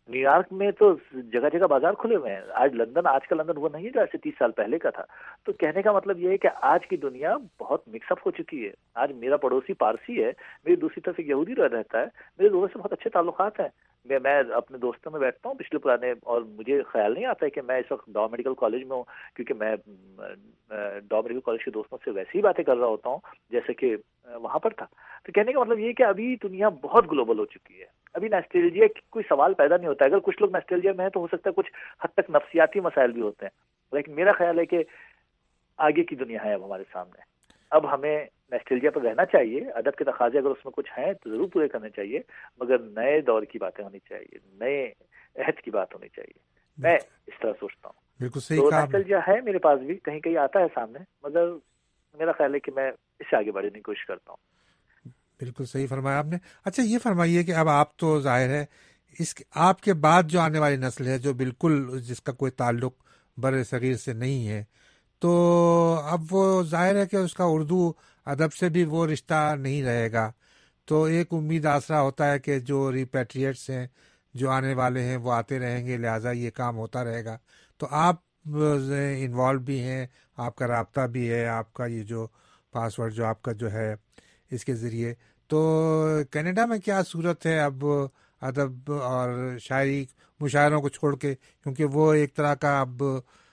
نیو یارک میں تو جگہ جگہ بازار کھلے ہوئے ہیں. آج کا لندن وہ نہیں ہے جو آج سے 30 سال پہلے کا تھا. تو کہنے کا مطلب یہ ہے کہ آج کی دنیا بہت مکس اپ ہو چکی ہے. آج میرا پڑوسی پارسی ہے, میری دوسری طرف ایک یہودی رہتا ہے, میرے دونوں سے بہت اچھے تعلقات ہیں. میں اپنے دوستوں میں بیٹھتا ہوں پچھلے پرانے, اور مجھے خیال نہیں آتا ہے کہ میں اس وقت ڈاؤ میڈیکل کالج میں ہوں, کیونکہ میں ڈاؤ میڈیکل کالج کے دوستوں سے ویسے ہی باتیں کر رہا ہوتا ہوں جیسے کہ وہاں پر تھا. تو کہنے کا مطلب یہ ہے کہ ابھی دنیا بہت گلوبل ہو چکی ہے. ابھی نیسٹیلجیا کوئی سوال پیدا نہیں ہوتا ہے. اگر کچھ لوگ نیسٹیلجیا میں ہیں تو ہو سکتا ہے کچھ حد تک نفسیاتی مسائل بھی ہوتے ہیں, لیکن میرا خیال ہے کہ آگے کی دنیا ہے اب ہمارے سامنے. اب ہمیں نیسٹیلجیا پر رہنا چاہیے. ادب کے تقاضے اگر اس میں کچھ ہیں تو ضرور پورے کرنے چاہیے, مگر نئے دور کی باتیں ہونی چاہیے, نئے عہد کی بات ہونی چاہیے. میں اس طرح سوچتا ہوں. بالکل صحیح تو کہا. نیسٹیلجیا ہے میرے پاس بھی, کہیں کہیں آتا ہے سامنے, مگر میرا خیال ہے کہ میں اس سے آگے بڑھنے کی کوشش کرتا ہوں. بالکل صحیح فرمایا آپ نے. اچھا یہ فرمائیے کہ اب آپ تو ظاہر ہے آپ کے بعد جو آنے والی نسل ہے جو بالکل جس کا کوئی تعلق بر صغیر سے نہیں ہے, تو اب وہ ظاہر ہے کہ اس کا اردو ادب سے بھی وہ رشتہ نہیں رہے گا. تو ایک امید آسرا ہوتا ہے کہ جو ریپیٹریٹس ہیں جو آنے والے ہیں وہ آتے رہیں گے, لہٰذا یہ کام ہوتا رہے گا. تو آپ انوالو بھی ہیں, آپ کا رابطہ بھی ہے, آپ کا یہ جو پاس ورڈ جو آپ کا جو ہے اس کے ذریعے. تو کینیڈا میں کیا صورت ہے اب ادب اور شاعری مشاعروں کو چھوڑ کے, کیونکہ وہ ایک طرح کا اب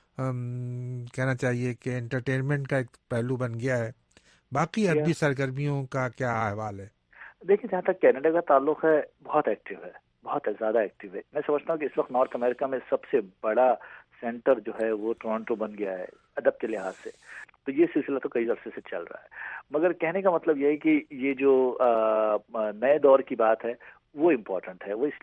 کہنا چاہیے کہ انٹرٹینمنٹ کا ایک پہلو بن گیا ہے. باقی ادبی سرگرمیوں کا کیا احوال ہے؟ دیکھیں, جہاں تک کینیڈا کا تعلق ہے بہت ایکٹیو ہے, بہت زیادہ ایکٹیو ہے. میں سمجھتا ہوں کہ اس وقت نارتھ امریکہ میں سب سے بڑا سینٹر جو ہے وہ ٹورانٹو بن گیا ہے ادب کے لحاظ سے. تو یہ سلسلہ تو کئی عرصے سے چل رہا ہے, مگر کہنے کا مطلب یہ ہے کہ یہ جو نئے دور کی بات ہے وہ امپورٹنٹ ہے. وہ اس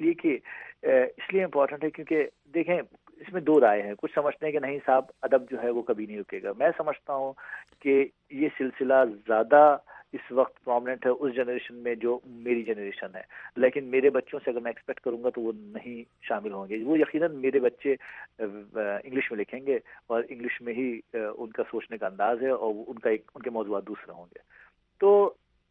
لیے امپورٹنٹ ہے کیونکہ دیکھیں اس میں دو رائے ہیں. کچھ سمجھتے ہیں کہ نہیں صاحب ادب جو ہے وہ کبھی نہیں رکے گا. میں سمجھتا ہوں کہ یہ سلسلہ زیادہ اس وقت پرومیننٹ ہے اس جنریشن میں جو میری جنریشن ہے, لیکن میرے بچوں سے اگر میں ایکسپیکٹ کروں گا تو وہ نہیں شامل ہوں گے. وہ یقیناً میرے بچے انگلش میں لکھیں گے اور انگلش میں ہی ان کا سوچنے کا انداز ہے اور ان کے موضوعات دوسرے ہوں گے. تو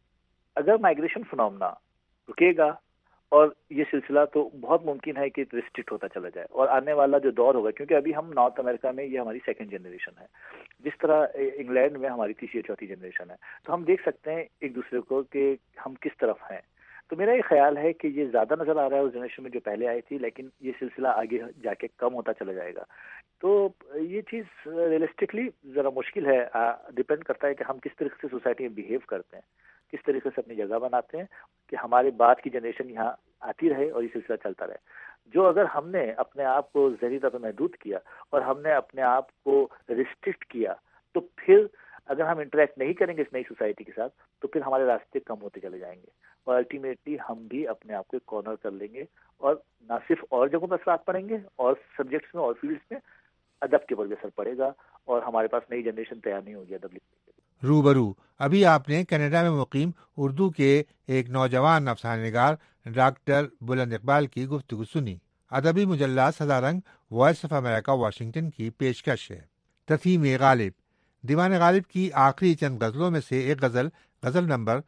اگر مائگریشن فنومنا رکے گا اور یہ سلسلہ تو بہت ممکن ہے کہ ریسٹرکٹ ہوتا چلا جائے, اور آنے والا جو دور ہوگا, کیونکہ ابھی ہم نارتھ امریکہ میں یہ ہماری سیکنڈ جنریشن ہے, جس طرح انگلینڈ میں ہماری تیسری چوتھی جنریشن ہے. تو ہم دیکھ سکتے ہیں ایک دوسرے کو کہ ہم کس طرف ہیں. تو میرا یہ خیال ہے کہ یہ زیادہ نظر آ رہا ہے اس جنریشن میں جو پہلے آئی تھی, لیکن یہ سلسلہ آگے جا کے کم ہوتا چلا جائے گا. تو یہ چیز ریئلسٹکلی ذرا مشکل ہے, ڈپینڈ کرتا ہے کہ ہم کس طریقے سے سوسائٹی میں بیہیو کرتے ہیں, کس طریقے سے اپنی جگہ بناتے ہیں کہ ہمارے بعد کی جنریشن یہاں آتی رہے اور یہ سلسلہ چلتا رہے. جو اگر ہم نے اپنے آپ کو ذہنی طور پر محدود کیا اور ہم نے اپنے آپ کو ریسٹرکٹ کیا, تو پھر اگر ہم انٹریکٹ نہیں کریں گے اس نئی سوسائٹی کے ساتھ تو پھر ہمارے راستے کم ہوتے چلے جائیں گے, اور الٹیمیٹلی ہم بھی اپنے آپ کو کارنر کر لیں گے, اور نہ صرف اور جگہوں پر اثرات پڑیں گے اور سبجیکٹس میں اور فیلڈس میں ادب کے اوپر بھی اثر پڑے گا, اور ہمارے پاس نئی جنریشن تیار نہیں ہوگی ادب لکھنے کے لیے. روبرو ابھی آپ نے کینیڈا میں مقیم اردو کے ایک نوجوان افسانہ نگار ڈاکٹر بلند اقبال کی گفتگو سنی. ادبی مجلہ سدا رنگ وائس آف امریکہ واشنگٹن کی پیشکش ہے. تفہیم غالب دیوان غالب کی آخری چند غزلوں میں سے ایک غزل نمبر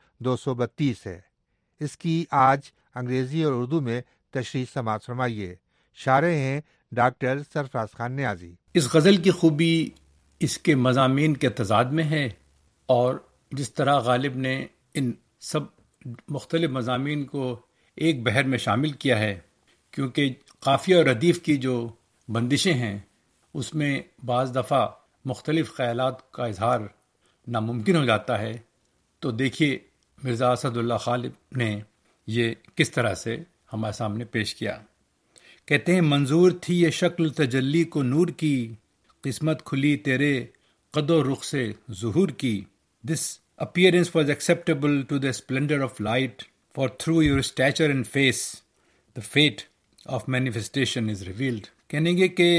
232 ہے. اس کی آج انگریزی اور اردو میں تشریح سماعت فرمائیے. شارح ہیں ڈاکٹر سرفراز خان نیازی. اس غزل کی خوبی اس کے مضامین کے تضاد میں ہے, اور جس طرح غالب نے ان سب مختلف مضامین کو ایک بحر میں شامل کیا ہے, کیونکہ قافیہ اور ردیف کی جو بندشیں ہیں اس میں بعض دفعہ مختلف خیالات کا اظہار ناممکن ہو جاتا ہے. تو دیکھیے مرزا اسد اللہ غالب نے یہ کس طرح سے ہمارے سامنے پیش کیا. کہتے ہیں منظور تھی یہ شکل تجلی کو نور کی, قسمت کھلی تیرے قد و رخ سے ظہور کی. This appearance was acceptable to the splendor of light, for through your stature and face, the fate of manifestation is revealed. کہنے گے کہ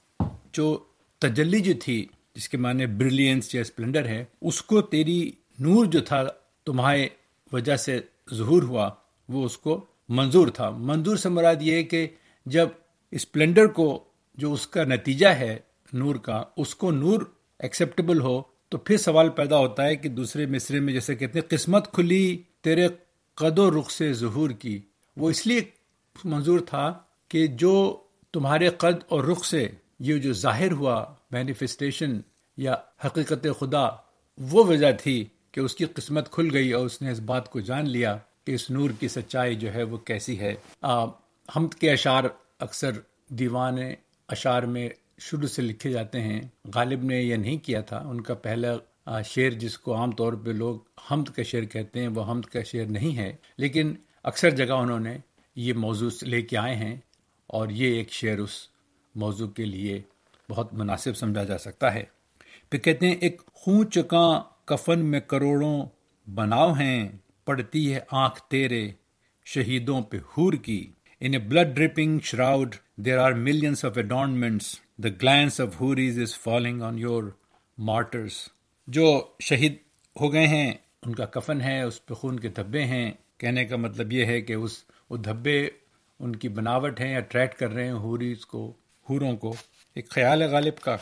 جو تجلی جو تھی, جس کے معنی بریلینس یا اسپلنڈر ہے, اس کو تیری نور جو تھا تمہارے وجہ سے ظہور ہوا, وہ اس کو منظور تھا. منظور سے مراد یہ ہے کہ جب اسپلنڈر کو جو اس کا نتیجہ ہے نور کا, اس کو نور ایکسیپٹیبل ہو, تو پھر سوال پیدا ہوتا ہے کہ دوسرے مصرے میں جیسے کہتے ہیں قسمت کھلی تیرے قد و رخ سے ظہور کی, وہ اس لیے منظور تھا کہ جو تمہارے قد اور رخ سے یہ جو ظاہر ہوا مینیفیسٹیشن یا حقیقت خدا، وہ وجہ تھی کہ اس کی قسمت کھل گئی اور اس نے اس بات کو جان لیا کہ اس نور کی سچائی جو ہے وہ کیسی ہے۔ حمد کے اشعار اکثر دیوان اشعار میں شروع سے لکھے جاتے ہیں۔ غالب نے یہ نہیں کیا تھا، ان کا پہلا شعر جس کو عام طور پہ لوگ حمد کا شعر کہتے ہیں وہ حمد کا شعر نہیں ہے، لیکن اکثر جگہ انہوں نے یہ موضوع لے کے آئے ہیں اور یہ ایک شعر اس موضوع کے لیے بہت مناسب سمجھا جا سکتا ہے۔ پھر کہتے ہیں ایک خون چکاں کفن میں کروڑوں بناؤ ہیں، پڑتی ہے آنکھ تیرے شہیدوں پہ حور کی۔ In a blood-dripping shroud there are millions of adornments. The glance of houris is falling on your martyrs. جو شہید ہو گئے ہیں ان کا کفن ہے، اس پہ خون کے دھبے ہیں۔ کہنے کا مطلب یہ ہے کہ وہ دھبے ان کی بناوٹ ہیں، اٹریکٹ کر رہے ہیں حوریز کو، حوروں کو۔ ایک خیال ہے غالب کا،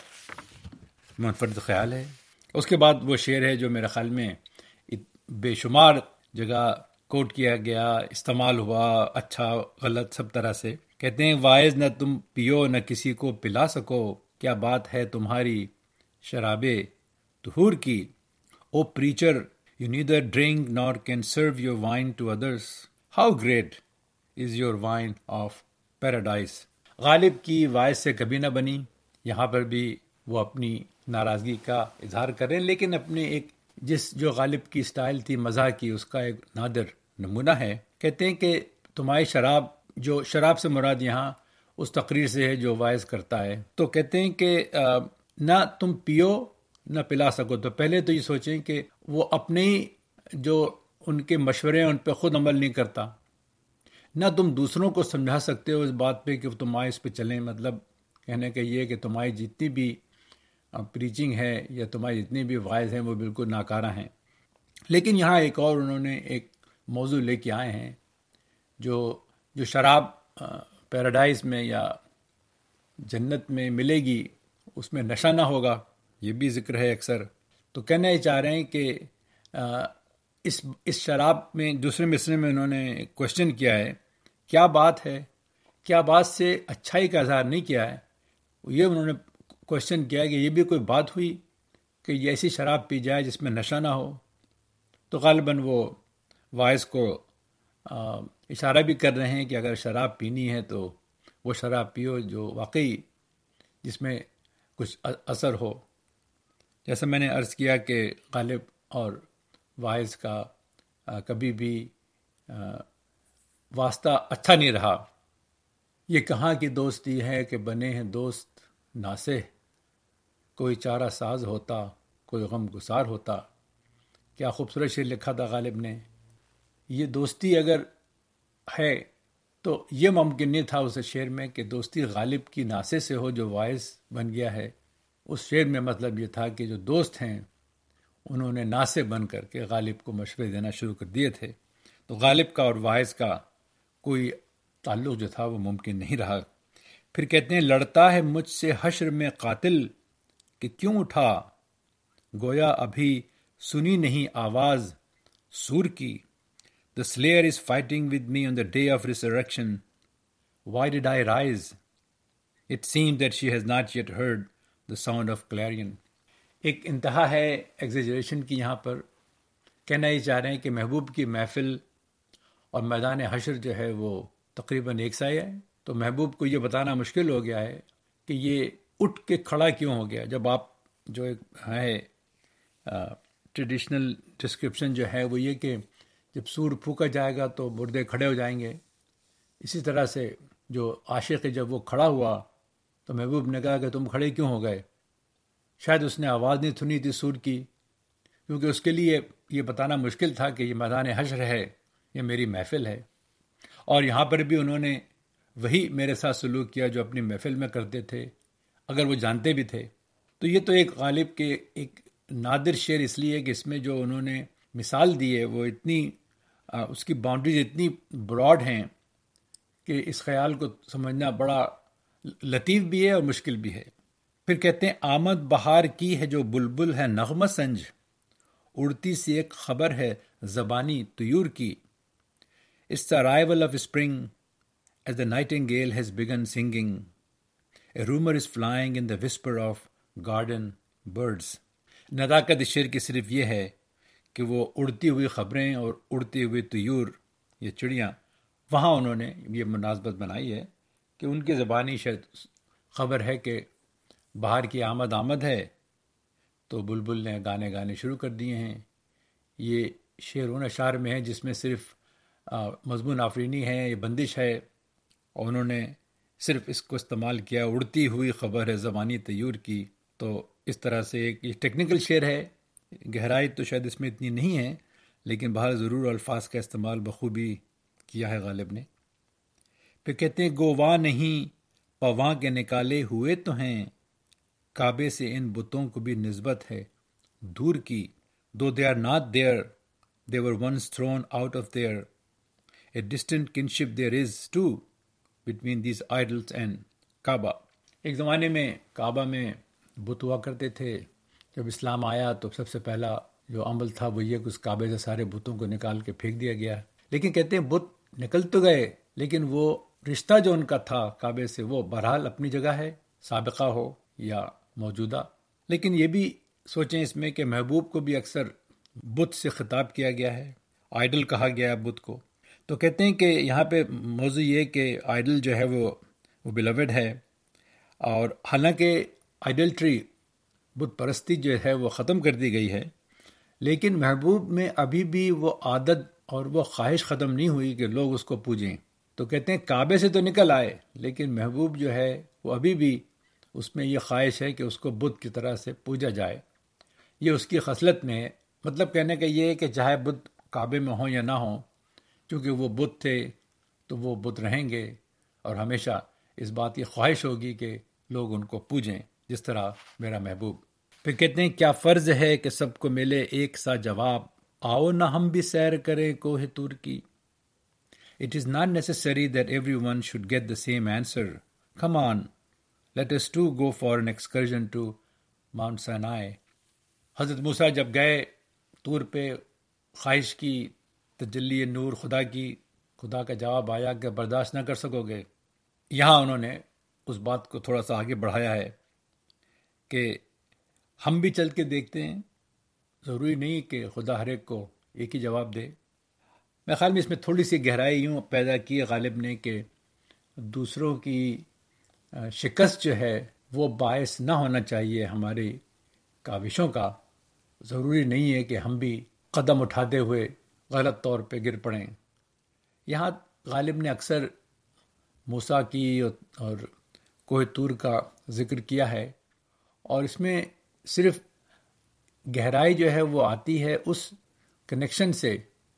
منفرد خیال ہے۔ اس کے بعد وہ شعر ہے جو میرے خیال میں بے شمار جگہ کوٹ کیا گیا، استعمال ہوا، اچھا غلط سب طرح سے۔ کہتے ہیں وائز نہ تم پیو نہ کسی کو پلا سکو، کیا بات ہے تمہاری شراب طہور کی۔ O preacher you neither drink nor can serve your wine to others, how great is your wine of paradise. Ghalib کی وائز سے کبھی نہ بنی، یہاں پر بھی وہ اپنی ناراضگی کا اظہار کریں، لیکن اپنے ایک جو غالب کی سٹائل تھی مزاح کی، اس کا ایک نادر نمونہ ہے۔ کہتے ہیں کہ تمہاری شراب سے مراد یہاں اس تقریر سے ہے جو وائز کرتا ہے، تو کہتے ہیں کہ نہ تم پیو نہ پلا سکو، تو پہلے تو یہ سوچیں کہ وہ اپنے ہی جو ان کے مشورے ہیں ان پہ خود عمل نہیں کرتا، نہ تم دوسروں کو سمجھا سکتے ہو اس بات پہ کہ تمہارے اس پہ چلیں۔ مطلب کہنے کا یہ کہ تمہاری جتنی بھی پریچنگ ہے یا تمہاری جتنی بھی وائز ہیں وہ بالکل ناکارہ ہیں۔ لیکن یہاں ایک اور انہوں نے ایک موضوع لے کے آئے ہیں، جو شراب پیراڈائز میں یا جنت میں ملے گی اس میں نشہ نہ ہوگا، یہ بھی ذکر ہے اکثر۔ تو کہنا یہ چاہ رہے ہیں کہ اس شراب میں دوسرے مصرے میں انہوں نے کوشچن کیا ہے، کیا بات ہے، کیا بات سے اچھائی کا اظہار نہیں کیا ہے، یہ انہوں نے کوشچن کیا کہ یہ بھی کوئی بات ہوئی کہ یہ ایسی شراب پی جائے جس میں نشہ نہ ہو۔ تو غالباً وہ وائز کو اشارہ بھی کر رہے ہیں کہ اگر شراب پینی ہے تو وہ شراب پیو جو واقعی جس میں کچھ اثر ہو۔ جیسا میں نے عرض کیا کہ غالب اور وائز کا کبھی بھی واسطہ اچھا نہیں رہا۔ یہ کہاں کی دوستی ہے کہ بنے ہیں دوست ناسے، کوئی چارہ ساز ہوتا کوئی غم گسار ہوتا۔ کیا خوبصورت شعر لکھا تھا غالب نے۔ یہ دوستی اگر ہے تو یہ ممکن نہیں تھا اس شعر میں کہ دوستی غالب کی ناسے سے ہو جو وائز بن گیا ہے۔ اس شعر میں مطلب یہ تھا کہ جو دوست ہیں انہوں نے ناسے بن کر کے غالب کو مشورے دینا شروع کر دیے تھے۔ تو غالب کا اور وائز کا کوئی تعلق جو تھا وہ ممکن نہیں رہا۔ پھر کہتے ہیں لڑتا ہے مجھ سے حشر میں قاتل کہ کیوں اٹھا، گویا ابھی سنی نہیں آواز سور کی۔ The slayer is fighting with me on the day of resurrection. Why did I rise? It seems that she has not yet heard the sound of clarion. ایک انتہا ہے ایگزیجریشن کی یہاں پر۔ کہنا یہ چاہ رہے ہیں کہ محبوب کی محفل اور میدان حشر جو ہے وہ تقریباً ایک سا ہی ہے، تو محبوب کو یہ بتانا مشکل ہو گیا ہے کہ یہ اٹھ کے کھڑا کیوں ہو گیا۔ جب آپ جو ایک ہے ٹریڈیشنل ڈسکرپشن جو ہے وہ یہ کہ جب سور پھونکا جائے گا تو مردے کھڑے ہو جائیں گے، اسی طرح سے جو عاشق ہے جب وہ کھڑا ہوا تو محبوب نے کہا کہ تم کھڑے کیوں ہو گئے۔ شاید اس نے آواز نہیں سنی تھی سور کی، کیونکہ اس کے لیے یہ بتانا مشکل تھا کہ یہ میدان حشر ہے، یہ میری محفل ہے۔ اور یہاں پر بھی انہوں نے وہی میرے ساتھ سلوک کیا جو اپنی محفل میں کرتے تھے، اگر وہ جانتے بھی تھے۔ تو یہ تو ایک غالب کے ایک نادر شعر اس لیے کہ اس میں جو انہوں نے مثال دی ہے وہ اتنی اس کی باؤنڈریز اتنی براڈ ہیں کہ اس خیال کو سمجھنا بڑا لطیف بھی ہے اور مشکل بھی ہے۔ پھر کہتے ہیں آمد بہار کی ہے جو بلبل ہے نغمہ سنج، اڑتی سی ایک خبر ہے زبانی طیور کی۔ It's the arrival of spring as the nightingale has begun singing. A rumor is flying in the whisper of garden birds. نزاکت اس شعر کی صرف یہ ہے کہ وہ اڑتی ہوئی خبریں اور اڑتی ہوئی طیور، یہ چڑیاں، وہاں انہوں نے یہ مناسبت بنائی ہے کہ ان کی زبانی شاید خبر ہے کہ بہار کی آمد ہے، تو بلبل نے گانے شروع کر دیے ہیں. یہ شعر ان اشعار میں ہے جس میں صرف مضمون آفرینی ہے، یہ بندش ہے، اور انہوں نے صرف اس کو استعمال کیا، اڑتی ہوئی خبر ہے زبانی طیور کی. تو اس طرح سے ایک یہ ٹیکنیکل شعر ہے، گہرائی تو شاید اس میں اتنی نہیں ہے، لیکن بہر ضرور الفاظ کا استعمال بخوبی کیا ہے غالب نے. پھر کہتے ہیں گواں نہیں پواں کے نکالے ہوئے تو ہیں، کعبے سے ان بتوں کو بھی نسبت ہے دور کی. Though they are not there, they were once thrown out of there. A distant kinship there is too between these idols and Kaaba. ایک زمانے میں کعبہ میں بت ہوا کرتے تھے. جب اسلام آیا تو سب سے پہلا جو عمل تھا وہ یہ کہ اس کعبے سے سارے بتوں کو نکال کے پھینک دیا گیا. لیکن کہتے ہیں بت نکل تو گئے، لیکن وہ رشتہ جو ان کا تھا کعبے سے وہ بہرحال اپنی جگہ ہے، سابقہ ہو یا موجودہ. لیکن یہ بھی سوچیں اس میں کہ محبوب کو بھی اکثر بت سے خطاب کیا گیا ہے، آئیڈل کہا گیا ہے بت کو. تو کہتے ہیں کہ یہاں پہ موضوع یہ کہ آئیڈل جو ہے وہ بیلوڈ ہے، اور حالانکہ آئیڈلٹری بت پرستی جو ہے وہ ختم کر دی گئی ہے، لیکن محبوب میں ابھی بھی وہ عادت اور وہ خواہش ختم نہیں ہوئی کہ لوگ اس کو پوجیں. تو کہتے ہیں کعبے سے تو نکل آئے، لیکن محبوب جو ہے وہ ابھی بھی اس میں یہ خواہش ہے کہ اس کو بت کی طرح سے پوجا جائے. یہ اس کی خصلت میں ہے. مطلب کہنے کا یہ ہے کہ چاہے بت کعبے میں ہوں یا نہ ہوں، چونکہ وہ بت تھے تو وہ بت رہیں گے، اور ہمیشہ اس بات کی خواہش ہوگی کہ لوگ ان کو پوجیں جس طرح میرا محبوب. پھر کہتے ہیں کیا فرض ہے کہ سب کو ملے ایک سا جواب، آؤ نہ ہم بھی سیر کریں کوہ طور کی. It is not necessary that everyone should get the same answer. Come on, let us too go for an excursion to Mount Sinai. حضرت موسیٰ جب گئے طور پہ، خواہش کی تجلی نور خدا کی، خدا کا جواب آیا کہ برداشت نہ کر سکو گے. یہاں انہوں نے اس بات کو تھوڑا سا آگے بڑھایا ہے کہ ہم بھی چل کے دیکھتے ہیں، ضروری نہیں کہ خدا ہر ایک کو ایک ہی جواب دے. میرے خیال میں اس میں تھوڑی سی گہرائی یوں پیدا کی غالب نے کہ دوسروں کی شکست جو ہے وہ باعث نہ ہونا چاہیے ہماری کاوشوں کا. ضروری نہیں ہے کہ ہم بھی قدم اٹھاتے ہوئے غلط طور پہ گر پڑیں. یہاں غالب نے اکثر موسیٰ کی اور کوہ طور کا ذکر کیا ہے، اور اس میں صرف گہرائی جو ہے وہ آتی ہے اس کنیکشن سے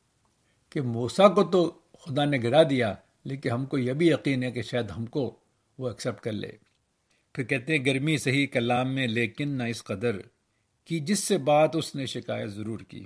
کہ موسیٰ کو تو خدا نے گرا دیا، لیکن ہم کو یہ بھی یقین ہے کہ شاید ہم کو وہ ایکسیپٹ کر لے. پھر کہتے ہیں گرمی صحیح کلام میں لیکن نہ اس قدر کی جس سے بات اس نے شکایت ضرور کی.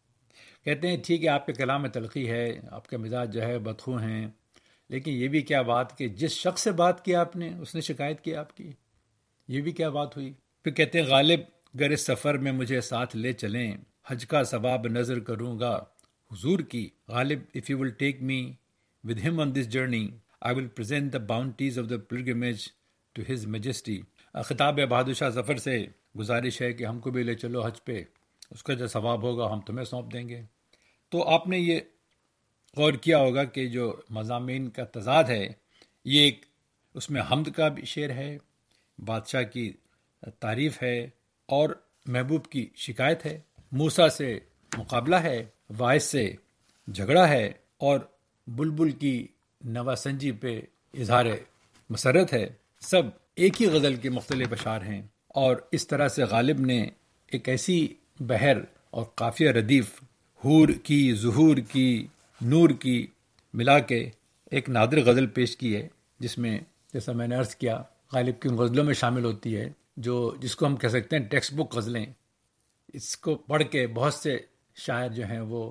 کہتے ہیں ٹھیک ہے آپ کے کلام میں تلخی ہے، آپ کے مزاج جو ہے بدخو ہیں، لیکن یہ بھی کیا بات کہ جس شخص سے بات کی آپ نے اس نے شکایت کی آپ کی، یہ بھی کیا بات ہوئی. پھر کہتے ہیں غالب گر اس سفر میں مجھے ساتھ لے چلیں، حج کا ثواب نظر کروں گا حضور کی. غالب if you will take me with him on this journey, I will present the bounties of the pilgrimage to his majesty. خطاب بہادر شاہ ظفر سے گزارش ہے کہ ہم کو بھی لے چلو حج پہ، اس کا جو ثواب ہوگا ہم تمہیں سونپ دیں گے. تو آپ نے یہ غور کیا ہوگا کہ جو مضامین کا تضاد ہے، یہ ایک اس میں حمد کا بھی شعر ہے، بادشاہ کی تعریف ہے، اور محبوب کی شکایت ہے، موسیٰ سے مقابلہ ہے، واعظ سے جھگڑا ہے، اور بلبل کی نواسنجی پہ اظہار مسرت ہے. سب ایک ہی غزل کے مختلف اشعار ہیں، اور اس طرح سے غالب نے ایک ایسی بحر اور قافیہ ردیف، حور کی، ظہور کی، نور کی ملا کے ایک نادر غزل پیش کی ہے، جس میں جیسا میں نے عرض کیا غالب کی ان غزلوں میں شامل ہوتی ہے جس کو ہم کہہ سکتے ہیں ٹیکسٹ بک غزلیں. اس کو پڑھ کے بہت سے شاعر جو ہیں وہ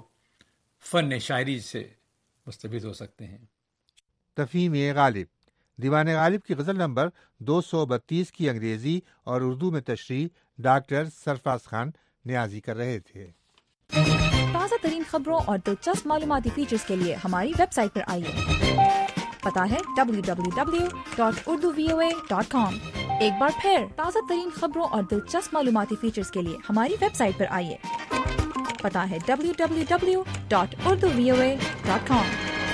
فن شاعری سے مستفید ہو سکتے ہیں. تفہیم غالب، دیوان غالب کی غزل نمبر 232 کی انگریزی اور اردو میں تشریح ڈاکٹر سرفراز خان نیازی کر رہے تھے. تازہ ترین خبروں اور دلچسپ معلوماتی فیچرز کے لیے ہماری ویب سائٹ پر آئیے पता है www.urduvoa.com। एक बार फिर ताज़ा तरीन खबरों और दिलचस्प मालूमाती फीचर्स के लिए हमारी वेबसाइट पर आइए। पता है www.urduvoa.com।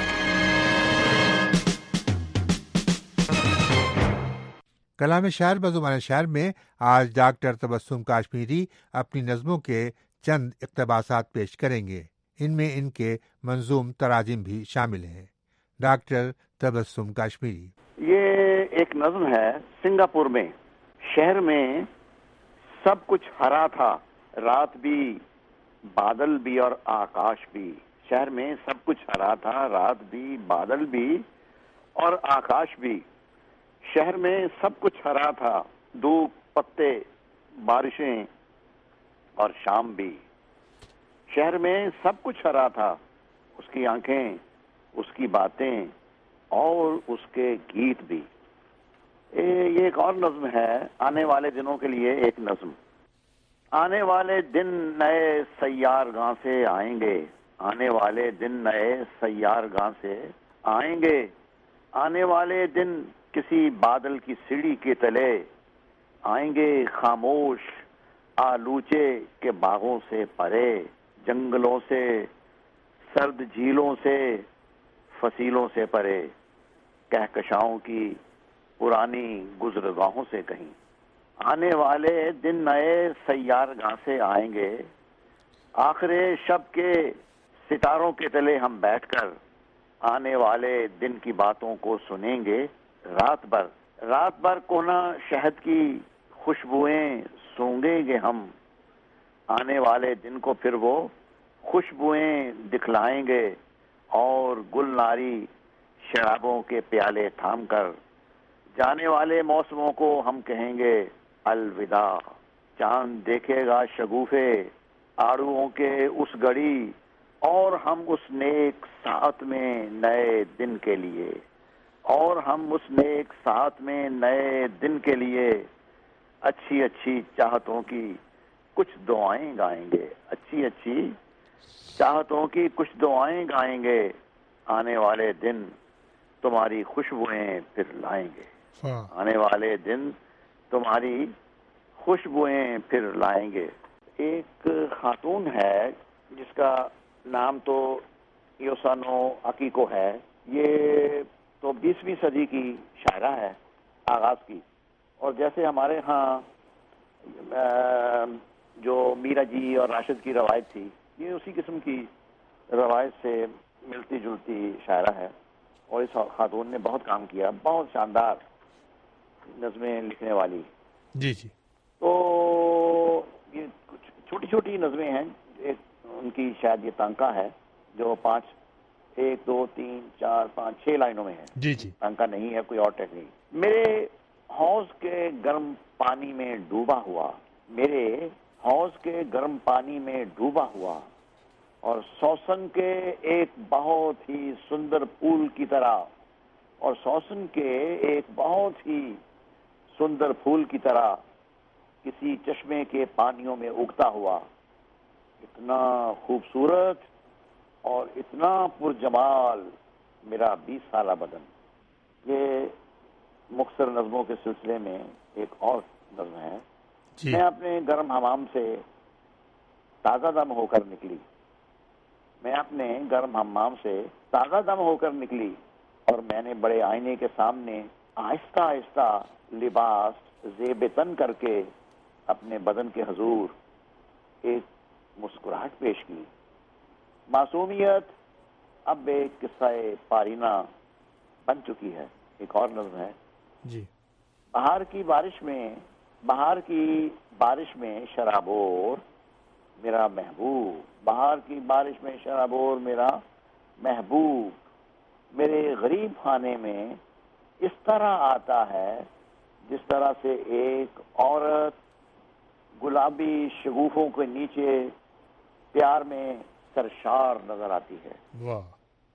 कलाम शायर बज़ुबान शायर में आज डॉक्टर तबस्सुम काश्मीरी अपनी नज़मों के चंद इक़्तिबासात पेश करेंगे। इनमें इनके मंजूम तराजिम भी शामिल हैं। डॉक्टर तबस्सुम काश्मीरी। ये एक नज़्म है। सिंगापुर में शहर में सब कुछ हरा था, रात भी, बादल भी और आकाश भी। शहर में सब कुछ हरा था, रात भी, बादल भी और आकाश भी। शहर में सब कुछ हरा था, धूप, पत्ते, बारिशें और शाम भी। शहर में सब कुछ हरा था, उसकी आंखें, उसकी बातें और उसके गीत भी। ये एक और नज़्म है आने वाले दिनों के लिए। एक नज़्म। आने वाले दिन नए सैयारगाह से आएंगे, आने वाले दिन नए सैयारगाह से आएंगे। आने वाले दिन किसी बादल की सीढ़ी के तले आएंगे, खामोश आलूचे के बागों से परे, जंगलों से, सर्द झीलों से, फसीलों से परे, कहकशाओं की पुरानी गुज़रगाहों से कहीं। आने वाले दिन नए सैयारगाह से आएंगे, आखिरे शब के सितारों के तले हम बैठकर आने वाले दिन की बातों को सुनेंगे रात भर। रात भर कोना शहद की खुशबुएं सूंघेंगे हम, आने वाले दिन को फिर वो खुशबुएं दिखलाएंगे और गुलनारी शराबों के प्याले थाम कर जाने वाले मौसमों को हम कहेंगे अलविदा। चांद देखेगा शगुफे आड़ुओं के उस घड़ी और हम उस नेक साथ में नए दिन के लिए, और हम उस नेक साथ में नए दिन के लिए अच्छी अच्छी चाहतों की कुछ दुआएं गाएंगे। अच्छी अच्छी चाहतों की कुछ दुआएं गाएंगे, आने वाले दिन तुम्हारी खुशबुएं फिर लाएंगे। आने वाले दिन तुम्हारी खुशबुएं फिर लाएंगे। एक खातून है जिसका नाम तो योसानो अकीको है। ये तो 20वीं सदी की शायरा है आगाज की। और जैसे हमारे यहाँ जो मीरा जी और राशिद की रवायत थी, ये उसी किस्म की रवायत से मिलती जुलती शायरा है। और इस खातून ने बहुत काम किया, बहुत शानदार नज़में लिखने वाली। जी जी। तो ये कुछ छोटी छोटी नज़में हैं। एक उनकी शायद ये तांका है जो 1 2 3 4 5 6 लाइनों में है। जी जी। तांका नहीं है, कोई और टेक्निक। मेरे हौज के गर्म पानी में डूबा हुआ, मेरे हौज के गर्म पानी में डूबा हुआ, और सौसन के एक बहुत ही सुंदर फूल की तरह, और सौसन के एक बहुत ही सुंदर फूल की तरह किसी चश्मे के पानियों में उगता हुआ, इतना खूबसूरत और इतना पुरजमाल मेरा 20 साला बदन। ये मुख्तसर नज़मों के सिलसिले में एक और नज़्म है। मैं अपने गर्म हमाम से ताज़ा दम होकर निकली, मैं अपने गर्म हमाम से ताज़ा दम होकर निकली, और मैंने बड़े आईने के सामने आहिस्ता आहिस्ता लिबास ज़ेब-ए-तन करके अपने बदन के हुजूर एक मुस्कुराहट पेश की। मासूमियत अब एक किस्सा-ए पारीना बन चुकी है। एक और नज़्म है जी। बहार की बारिश में शराबोर मेरा महबूब, बहार की बारिश में शराबोर मेरा महबूब, मेरे गरीब खाने में इस तरह आता है जिस तरह से एक औरत गुलाबी शगुफों के नीचे प्यार में सरशार नजर आती है। वाह।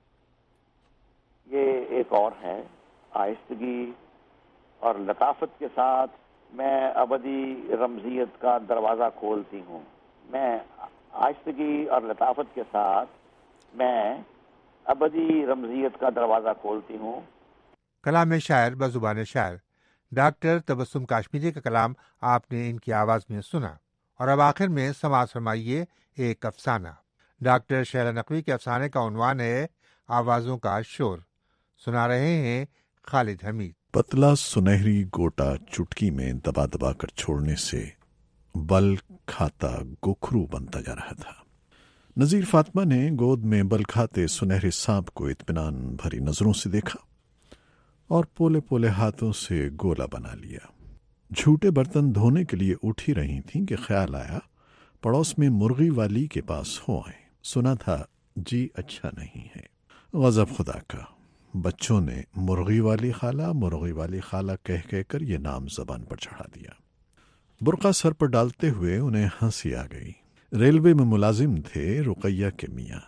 ये एक और है। आहिस्तगी और लताफत के साथ मैं अबदी रमजियत का दरवाज़ा खोलती हूँ। मैं आहिस्तगी और लताफत के साथ मैं अबदी रमजियत का दरवाज़ा खोलती हूँ, کلام شاعر بزبان شاعر ڈاکٹر تبسم کاشمیری کا کلام آپ نے ان کی آواز میں سنا۔ اور اب آخر میں سماعت فرمائیے ایک افسانہ۔ ڈاکٹر شیلا نقوی کے افسانے کا عنوان ہے آوازوں کا شور۔ سنا رہے ہیں خالد حمید۔ پتلا سنہری گوٹا چٹکی میں دبا دبا کر چھوڑنے سے بل کھاتا گوکھرو بنتا جا رہا تھا۔ نذیر فاطمہ نے گود میں بل کھاتے سنہرے سانپ کو اطمینان بھری نظروں سے دیکھا اور پولے پولے ہاتھوں سے گولا بنا لیا۔ جھوٹے برتن دھونے کے لیے اٹھ ہی رہی تھیں کہ خیال آیا پڑوس میں مرغی والی کے پاس ہو آئیں۔ سنا تھا جی اچھا نہیں ہے۔ غضب خدا کا، بچوں نے مرغی والی خالہ کہہ کر یہ نام زبان پر چڑھا دیا۔ برقع سر پر ڈالتے ہوئے انہیں ہنسی آ گئی۔ ریلوے میں ملازم تھے رقیہ کے میاں۔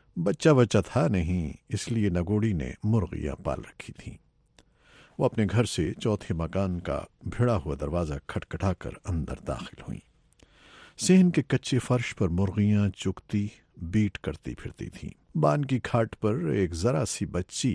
بچہ تھا نہیں، اس لیے نگوڑی نے مرغیاں پال رکھی تھیں۔ وہ اپنے گھر سے چوتھے مکان کا بھیڑا ہوا دروازہ کھٹکھٹا کر اندر داخل ہوئیں۔ صحن کے کچے فرش پر مرغیاں چگتی بیٹ کرتی پھرتی تھیں۔ بان کی کھاٹ پر ایک ذرا سی بچی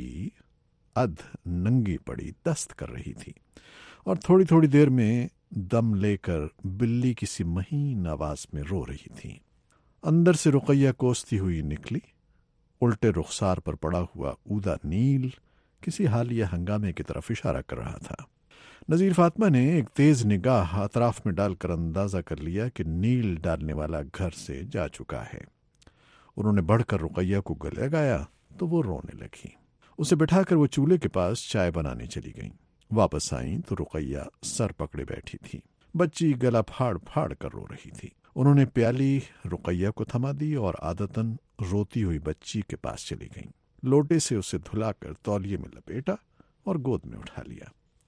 ادھ ننگی پڑی دست کر رہی تھی اور تھوڑی تھوڑی دیر میں دم لے کر بلی کسی مہین آواز میں رو رہی تھی۔ اندر سے رقیہ کوستی ہوئی نکلی۔ الٹے رخسار پر پڑا ہوا اودا نیل کسی حالیہ ہنگامے کی طرف اشارہ کر رہا تھا۔ نذیر فاطمہ نے ایک تیز نگاہ اطراف میں ڈال کر اندازہ کر لیا کہ نیل ڈالنے والا گھر سے جا چکا ہے۔ انہوں نے بڑھ کر رقیہ کو گلے لگایا تو وہ رونے لگی۔ اسے بٹھا کر وہ چولہے کے پاس چائے بنانے چلی گئیں۔ واپس آئیں تو رقیہ سر پکڑے بیٹھی تھی۔ بچی گلا پھاڑ پھاڑ کر رو رہی تھی۔ انہوں نے پیالی رقیہ کو تھما دی اور عادتاً روتی ہوئی بچی کے پاس چلی گئیں۔ لوٹے سے اسے دھلا کر تولیے میں لپیٹا اور گود میں اٹھا لیا۔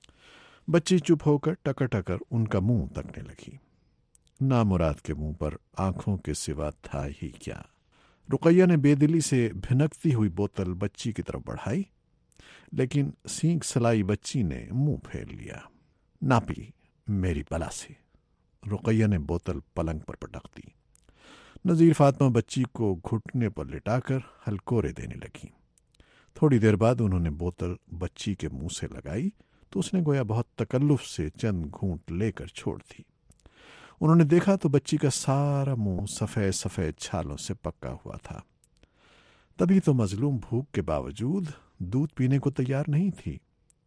بچی چپ ہو کر ٹکر ٹکر ان کا منہ تکنے لگی۔ نامراد کے منہ پر آنکھوں کے سوا تھا ہی کیا۔ رقیہ نے بے دلی سے بھنکتی ہوئی بوتل بچی کی طرف بڑھائی، لیکن سینک سلائی بچی نے منہ پھیر لیا۔ نہ پی میری بلا سے۔ رقیہ نے بوتل پلنگ پر پٹک دی۔ نذیر فاطمہ بچی کو گھٹنے پر لٹا کر ہلکورے دینے لگی۔ تھوڑی دیر بعد انہوں نے بوتل بچی کے منہ سے لگائی تو اس نے گویا بہت تکلف سے چند گھونٹ لے کر چھوڑ دی۔ انہوں نے دیکھا تو بچی کا سارا منہ سفید سفید چھالوں سے پکا ہوا تھا۔ تبھی تو مظلوم بھوک کے باوجود دودھ پینے کو تیار نہیں تھی۔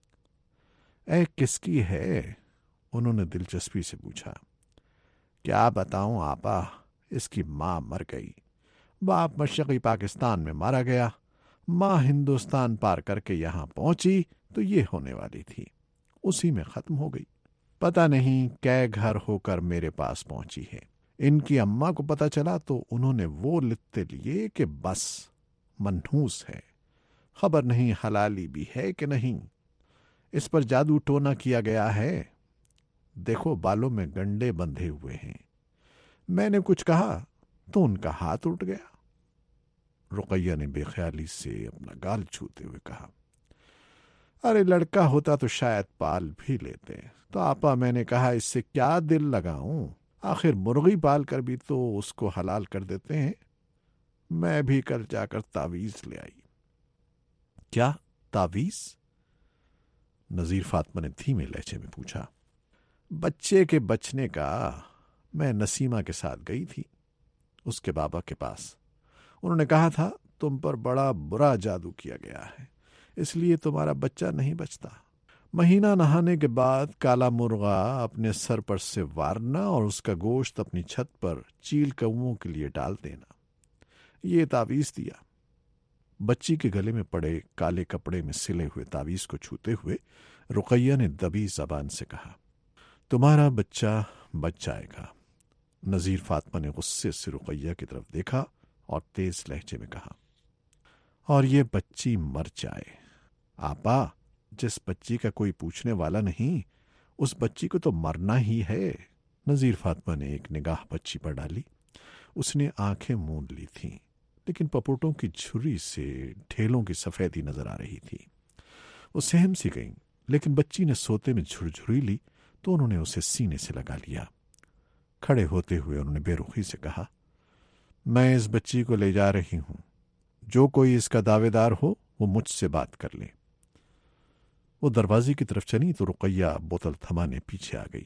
اے کس کی ہے؟ انہوں نے دلچسپی سے پوچھا۔ کیا بتاؤں آپا، اس کی ماں مر گئی، باپ مشرقی پاکستان میں مارا گیا، ماں ہندوستان پار کر کے یہاں پہنچی تو یہ ہونے والی تھی، اسی میں ختم ہو گئی۔ پتہ نہیں کئے گھر ہو کر میرے پاس پہنچی ہے۔ ان کی اماں کو پتہ چلا تو انہوں نے وہ لتے لیے کہ بس منحوس ہے، خبر نہیں حلالی بھی ہے کہ نہیں۔ اس پر جادو ٹونا کیا گیا ہے۔ دیکھو بالوں میں گنڈے بندھے ہوئے ہیں۔ میں نے کچھ کہا تو ان کا ہاتھ اٹھ گیا۔ رقیہ نے بے خیالی سے اپنا گال چھوتے ہوئے کہا، ارے لڑکا ہوتا تو شاید پال بھی لیتے۔ تو آپا میں نے کہا اس سے کیا دل لگاؤں، آخر مرغی پال کر بھی تو اس کو حلال کر دیتے ہیں۔ میں بھی کل جا کر تعویذ لے آئی۔ کیا تعویذ؟ نذیر فاطمہ نے دھیمے لہجے میں پوچھا۔ بچے کے بچنے کا۔ میں نسیمہ کے ساتھ گئی تھی اس کے بابا کے پاس۔ انہوں نے کہا تھا تم پر بڑا برا جادو کیا گیا ہے، اس لیے تمہارا بچہ نہیں بچتا۔ مہینہ نہانے کے بعد کالا مرغا اپنے سر پر سے وارنا اور اس کا گوشت اپنی چھت پر چیل کوؤں کے لیے ڈال دینا، یہ تعویذ دیا۔ بچی کے گلے میں پڑے کالے کپڑے میں سلے ہوئے تعویذ کو چھوتے ہوئے رقیہ نے دبی زبان سے کہا، تمہارا بچہ بچ جائے گا۔ نذیر فاطمہ نے غصے سے رقیہ کی طرف دیکھا اور تیز لہجے میں کہا، اور یہ بچی مر جائے۔ آپا، جس بچی کا کوئی پوچھنے والا نہیں اس بچی کو تو مرنا ہی ہے۔ نذیر فاطمہ نے ایک نگاہ بچی پر ڈالی۔ اس نے آنکھیں موند لی تھیں، لیکن پپوٹوں کی جھری سے ڈھیلوں کی سفیدی نظر آ رہی تھی۔ وہ سہم سی گئیں، لیکن بچی نے سوتے میں جھرجھری لی تو انہوں نے اسے سینے سے لگا لیا۔ کھڑے ہوتے ہوئے انہوں نے بے رخی سے کہا، میں اس بچی کو لے جا رہی ہوں، جو کوئی اس کا دعوے دار ہو وہ مجھ سے بات کر لے۔ وہ دروازے کی طرف چلی تو رقیہ بوتل تھمانے پیچھے آ گئی۔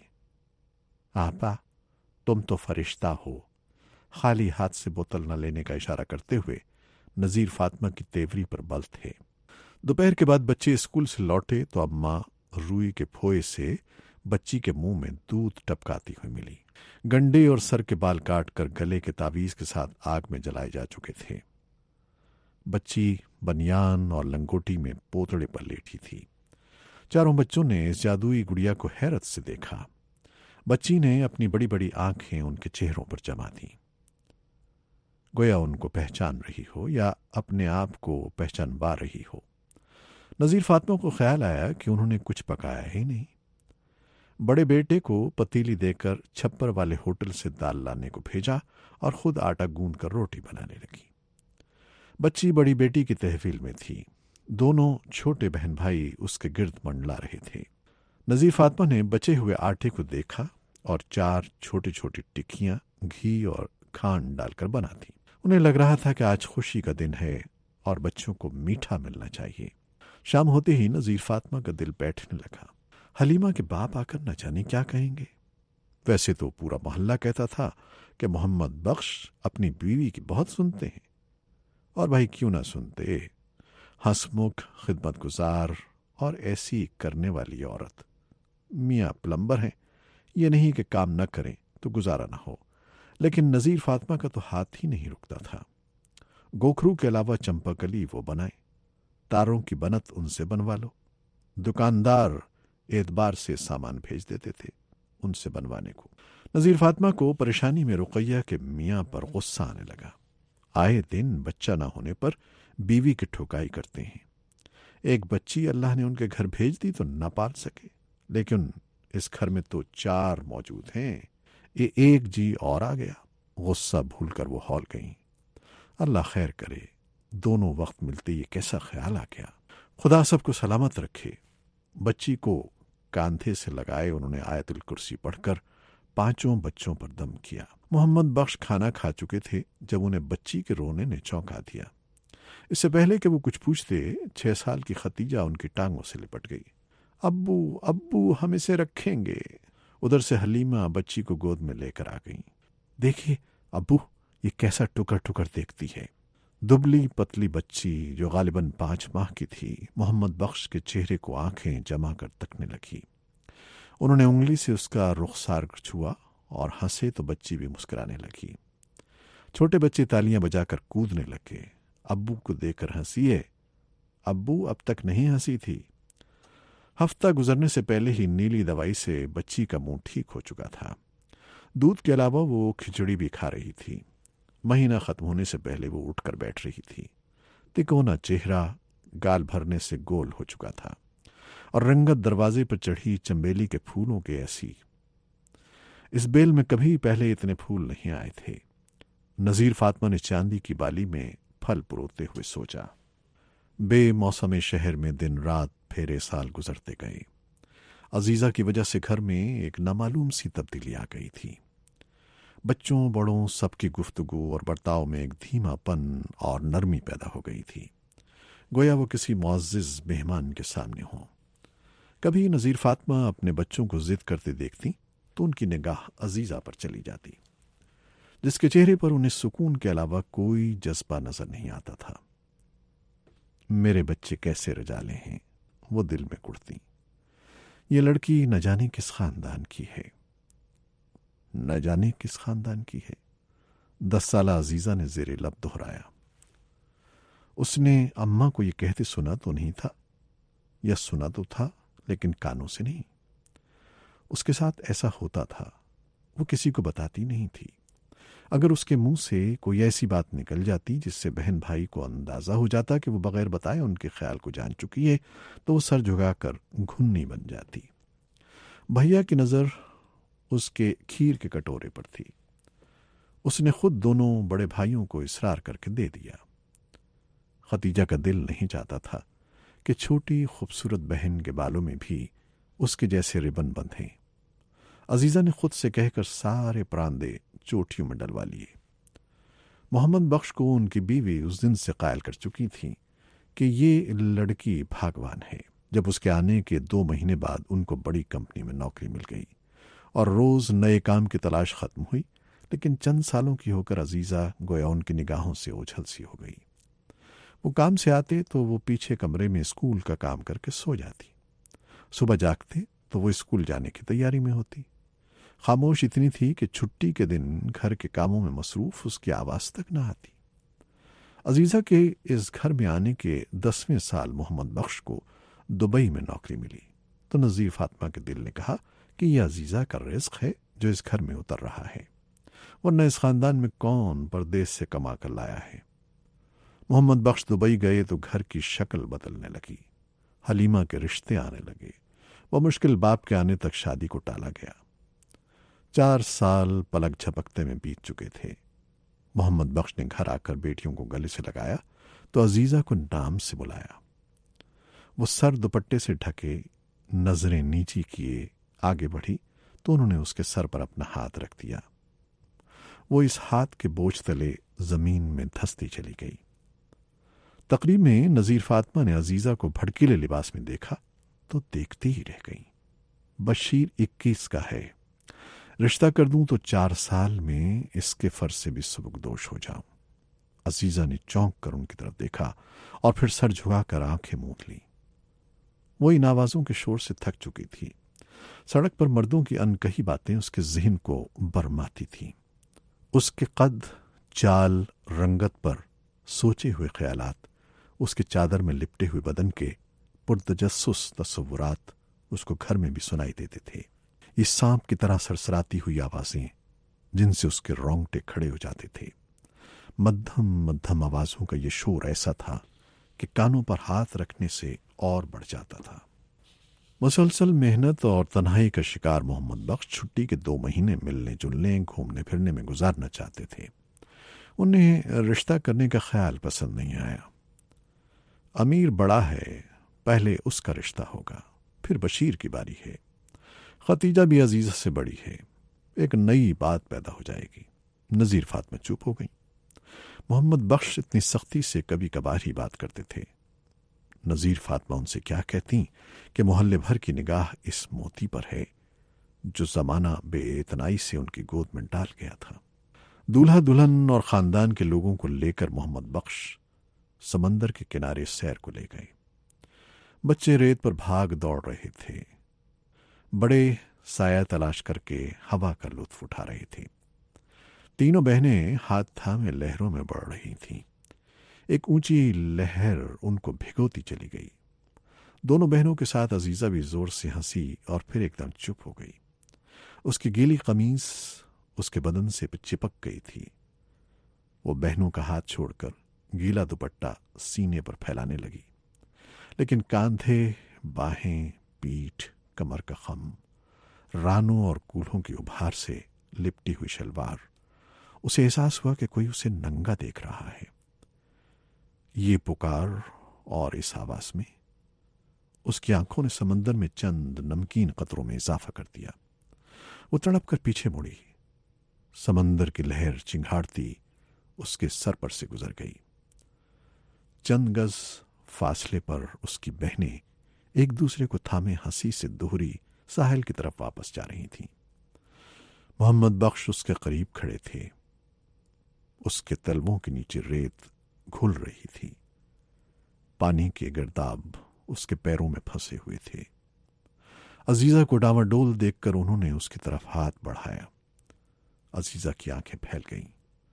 آپا تم تو فرشتہ ہو، خالی ہاتھ سے بوتل نہ لینے کا اشارہ کرتے ہوئے نذیر فاطمہ کی تیوری پر بل تھے۔ دوپہر کے بعد بچے اسکول سے لوٹے تو اماں روئی کے پھوئے سے بچی کے منہ میں دودھ ٹپکاتی ہوئی ملی۔ گنڈے اور سر کے بال کاٹ کر گلے کے تعویذ کے ساتھ آگ میں جلائے جا چکے تھے۔ بچی بنیان اور لنگوٹی میں پوتڑے پر لیٹی تھی۔ چاروں بچوں نے اس جادوئی گڑیا کو حیرت سے دیکھا۔ بچی نے اپنی بڑی بڑی آنکھیں ان کے چہروں پر جما دیں، گویا ان کو پہچان رہی ہو یا اپنے آپ کو پہچانوا رہی ہو۔ نذیر فاطمہ کو خیال آیا کہ انہوں نے کچھ پکایا ہی نہیں۔ بڑے بیٹے کو پتیلی دے کر چھپر والے ہوٹل سے دال لانے کو بھیجا اور خود آٹا گوندھ کر روٹی بنانے لگی۔ بچی بڑی بیٹی کی تحویل میں تھی۔ دونوں چھوٹے بہن بھائی اس کے گرد منڈلا رہے تھے۔ نذیر فاطمہ نے بچے ہوئے آٹے کو دیکھا اور 4 چھوٹی چھوٹی ٹکیاں گھی اور کھانڈ ڈال کر بنا دی۔ انہیں لگ رہا تھا کہ آج خوشی کا دن ہے اور بچوں کو میٹھا ملنا چاہیے۔ شام ہوتے ہی نذیر فاطمہ کا دل بیٹھنے لگا۔ حلیمہ کے باپ آ کر نہ جانے کیا کہیں گے۔ ویسے تو پورا محلہ کہتا تھا کہ محمد بخش اپنی بیوی کی بہت سنتے ہیں، اور بھائی کیوں نہ سنتے، ہنسمکھ، خدمت گزار اور ایسی کرنے والی عورت۔ میاں پلمبر ہیں، یہ نہیں کہ کام نہ کریں تو گزارا نہ ہو، لیکن نذیر فاطمہ کا تو ہاتھ ہی نہیں رکتا تھا۔ گوکھرو کے علاوہ چمپا کلی وہ بنائے، تاروں کی بنت ان سے بنوا لو۔ دکاندار اعتبار سے سامان بھیج دیتے تھے ان سے بنوانے کو۔ نذیر فاطمہ کو پریشانی میں رقیہ کے میاں پر غصہ آنے لگا۔ آئے دن بچہ نہ ہونے پر بیوی کی ٹھکائی کرتے ہیں۔ ایک بچی اللہ نے ان کے گھر بھیج دی تو نہ پال سکے، لیکن اس گھر میں تو 4 موجود ہیں، یہ ایک جی اور آ گیا۔ غصہ بھول کر وہ ہال گئیں۔ اللہ خیر کرے، دونوں وقت ملتے یہ کیسا خیال آ گیا۔ خدا سب کو سلامت رکھے۔ بچی کو کاندھے سے لگائے انہوں نے آیت الکرسی پڑھ کر 5 بچوں پر دم کیا۔ محمد بخش کھانا کھا چکے تھے جب انہیں بچی کے رونے نے چونکا دیا۔ اس سے پہلے کہ وہ کچھ پوچھتے 6 سال کی ختیجہ ان کی ٹانگوں سے لپٹ گئی۔ ابو ابو ہم اسے رکھیں گے۔ ادھر سے حلیمہ بچی کو گود میں لے کر آ گئیں۔ دیکھیے ابو، یہ کیسا ٹکر ٹکر دیکھتی ہے۔ دبلی پتلی بچی جو غالباً 5 ماہ کی تھی محمد بخش کے چہرے کو آنکھیں جما کر تکنے لگی۔ انہوں نے انگلی سے اس کا رخسار چھوا اور ہنسے تو بچی بھی مسکرانے لگی۔ چھوٹے بچے تالیاں بجا کر کودنے لگے۔ ابو کو دیکھ کر ہنسی ہے۔ ابو اب تک نہیں ہنسی تھی۔ ہفتہ گزرنے سے پہلے ہی نیلی دوائی سے بچی کا منہ ٹھیک ہو چکا تھا۔ دودھ کے علاوہ وہ کھچڑی بھی کھا رہی تھی۔ مہینہ ختم ہونے سے پہلے وہ اٹھ کر بیٹھ رہی تھی۔ تکونا چہرہ گال بھرنے سے گول ہو چکا تھا اور رنگت دروازے پر چڑھی چنبیلی کے پھولوں کے ایسی۔ اس بیل میں کبھی پہلے اتنے پھول نہیں آئے تھے۔ نذیر فاطمہ نے چاندی کی بالی میں پھل پروتے ہوئے سوچا۔ بے موسم شہر میں دن رات پھیرے سال گزرتے گئے۔ عزیزہ کی وجہ سے گھر میں ایک نامعلوم سی تبدیلی آ گئی تھی۔ بچوں بڑوں سب کی گفتگو اور برتاؤ میں ایک دھیما پن اور نرمی پیدا ہو گئی تھی، گویا وہ کسی معزز مہمان کے سامنے ہوں۔ کبھی نذیر فاطمہ اپنے بچوں کو ضد کرتے دیکھتی تو ان کی نگاہ عزیزہ پر چلی جاتی، جس کے چہرے پر انہیں سکون کے علاوہ کوئی جذبہ نظر نہیں آتا تھا۔ میرے بچے کیسے رجالے ہیں، وہ دل میں کڑتی۔ یہ لڑکی نہ جانے کس خاندان کی ہے، نہ جانے کس خاندان کی ہے۔ 10 سالہ عزیزہ نے زیر لب دہرایا۔ اس نے اماں کو یہ کہتے سنا تو نہیں تھا، یا سنا تو تھا لیکن کانوں سے نہیں۔ اس کے ساتھ ایسا ہوتا تھا، وہ کسی کو بتاتی نہیں تھی۔ اگر اس کے منہ سے کوئی ایسی بات نکل جاتی جس سے بہن بھائی کو اندازہ ہو جاتا کہ وہ بغیر بتائے ان کے خیال کو جان چکی ہے، تو وہ سر جھکا کر گھنی بن جاتی۔ بھیا کی نظر اس کے کھیر کے کٹورے پر تھی۔ اس نے خود دونوں بڑے بھائیوں کو اصرار کر کے دے دیا۔ ختیجہ کا دل نہیں چاہتا تھا کہ چھوٹی خوبصورت بہن کے بالوں میں بھی اس کے جیسے ربن بندھیں۔ عزیزہ نے خود سے کہہ کر سارے پراندے چوٹیوں میں ڈلوا لیے۔ محمد بخش کو ان کی بیوی اس دن سے قائل کر چکی تھی کہ یہ لڑکی بھاگوان ہے، جب اس کے آنے کے 2 مہینے بعد ان کو بڑی کمپنی میں نوکری مل گئی اور روز نئے کام کی تلاش ختم ہوئی، لیکن چند سالوں کی ہو کر عزیزہ گویا ان کی نگاہوں سے اوجھل سی ہو گئی۔ وہ کام سے آتے تو وہ پیچھے کمرے میں اسکول کا کام کر کے سو جاتی، صبح جاگتے تو وہ اسکول جانے کی تیاری میں ہوتی۔ خاموش اتنی تھی کہ چھٹی کے دن گھر کے کاموں میں مصروف اس کی آواز تک نہ آتی۔ عزیزہ کے اس گھر میں آنے کے 10ویں سال محمد بخش کو دبئی میں نوکری ملی تو نذیر فاطمہ کے دل نے کہا کہ یہ عزیزہ کا رزق ہے جو اس گھر میں اتر رہا ہے، ورنہ اس خاندان میں کون پردیس سے کما کر لایا ہے۔ محمد بخش دبئی گئے تو گھر کی شکل بدلنے لگی، حلیمہ کے رشتے آنے لگے، وہ مشکل باپ کے آنے تک شادی کو ٹالا گیا۔ 4 سال پلک جھپکتے میں بیت چکے تھے۔ محمد بخش نے گھر آ کر بیٹیوں کو گلے سے لگایا تو عزیزہ کو نام سے بلایا۔ وہ سر دوپٹے سے ڈھکے، نظریں نیچی کیے آگے بڑھی تو انہوں نے اس کے سر پر اپنا ہاتھ رکھ دیا۔ وہ اس ہاتھ کے بوجھ تلے زمین میں دھستی چلی گئی۔ تقریب میں نذیر فاطمہ نے عزیزہ کو بھڑکیلے لباس میں دیکھا تو دیکھتے ہی رہ گئی۔ بشیر 21 کا ہے، رشتہ کر دوں تو 4 سال میں اس کے فرض سے بھی سبکدوش ہو جاؤں۔ عزیزہ نے چونک کر ان کی طرف دیکھا اور پھر سر جھکا کر آنکھیں موند لی۔ وہ ان آوازوں کے شور سے تھک چکی تھی۔ سڑک پر مردوں کی انکہی باتیں اس کے ذہن کو برماتی تھیں۔ اس کے قد، چال، رنگت پر سوچے ہوئے خیالات، اس کے چادر میں لپٹے ہوئے بدن کے پرتجسس تصورات اس کو گھر میں بھی سنائی دیتے تھے۔ یہ سانپ کی طرح سرسراتی ہوئی آوازیں جن سے اس کے رونگٹے کھڑے ہو جاتے تھے۔ مدھم مدھم آوازوں کا یہ شور ایسا تھا کہ کانوں پر ہاتھ رکھنے سے اور بڑھ جاتا تھا۔ مسلسل محنت اور تنہائی کا شکار محمد بخش چھٹی کے 2 مہینے ملنے جلنے، گھومنے پھرنے میں گزارنا چاہتے تھے۔ انہیں رشتہ کرنے کا خیال پسند نہیں آیا۔ امیر بڑا ہے، پہلے اس کا رشتہ ہوگا، پھر بشیر کی باری ہے، ختیجہ بھی عزیزہ سے بڑی ہے، ایک نئی بات پیدا ہو جائے گی۔ نذیر فاطمہ چپ ہو گئی۔ محمد بخش اتنی سختی سے کبھی کبھار ہی بات کرتے تھے۔ نذیر فاطمہ ان سے کیا کہتی کہ محلے بھر کی نگاہ اس موتی پر ہے جو زمانہ بے اعتنائی سے ان کی گود میں ڈال گیا تھا۔ دولہا دلہن اور خاندان کے لوگوں کو لے کر محمد بخش سمندر کے کنارے سیر کو لے گئے۔ بچے ریت پر بھاگ دوڑ رہے تھے، بڑے سایہ تلاش کر کے ہوا کا لطف اٹھا رہے تھے۔ تینوں بہنیں ہاتھ تھامے لہروں میں بڑھ رہی تھیں۔ ایک اونچی لہر ان کو بھگوتی چلی گئی۔ دونوں بہنوں کے ساتھ عزیزہ بھی زور سے ہنسی اور پھر ایک دم چپ ہو گئی۔ اس کی گیلی قمیص اس کے بدن سے چپک گئی تھی۔ وہ بہنوں کا ہاتھ چھوڑ کر گیلا دوپٹہ سینے پر پھیلانے لگی، لیکن کاندھے، باہیں، پیٹھ، کمر کا خم، رانوں اور کولہوں کی ابھار سے لپٹی ہوئی شلوار، اسے احساس ہوا کہ کوئی اسے ننگا دیکھ رہا ہے۔ یہ پکار اور اس آواز میں اس کی آنکھوں نے سمندر میں چند نمکین قطروں میں اضافہ کر دیا۔ وہ تڑپ کر پیچھے مڑی۔ سمندر کی لہر چنگھاڑتی اس کے سر پر سے گزر گئی۔ چند گز فاصلے پر اس کی بہنیں ایک دوسرے کو تھامے ہنسی سے دوہری ساحل کی طرف واپس جا رہی تھیں۔ محمد بخش اس کے قریب کھڑے تھے۔ اس کے تلووں کے نیچے ریت گھل رہی تھی، پانی کے گرداب اس کے پیروں میں پھنسے ہوئے تھے۔ عزیزہ کو ڈاواڈول دیکھ کر انہوں نے اس کی طرف ہاتھ بڑھایا۔ عزیزہ کی آنکھیں پھیل گئیں۔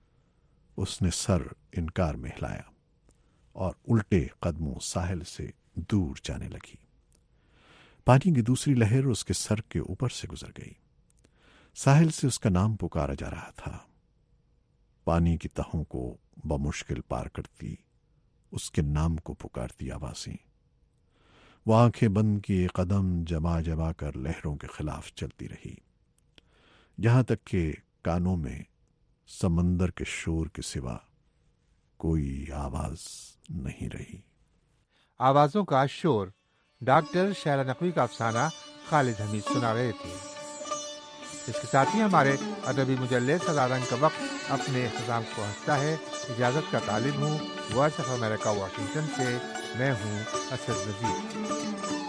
اس نے سر انکار میں ہلایا اور الٹے قدموں ساحل سے دور جانے لگی۔ پانی کی دوسری لہر اس کے سر کے اوپر سے گزر گئی۔ ساحل سے اس کا نام پکارا جا رہا تھا۔ پانی کی تہوں کو بمشکل پار کرتی اس کے نام کو پکارتی آوازیں۔ وہ آنکھیں بند کیے قدم جما جما کر لہروں کے خلاف چلتی رہی، یہاں تک کہ کانوں میں سمندر کے شور کے سوا کوئی آواز نہیں رہی۔ آوازوں کا شور ڈاکٹر شیلا نقوی کا افسانہ خالد حمید سنا رہے تھے۔ اس کے ساتھ ہی ہمارے ادبی مجلے سدا رنگ کا وقت اپنے اختتام کو ہنستا ہے۔ اجازت کا طالب ہوں وائس آف امریکہ واشنگٹن سے، میں ہوں اسد نذیر۔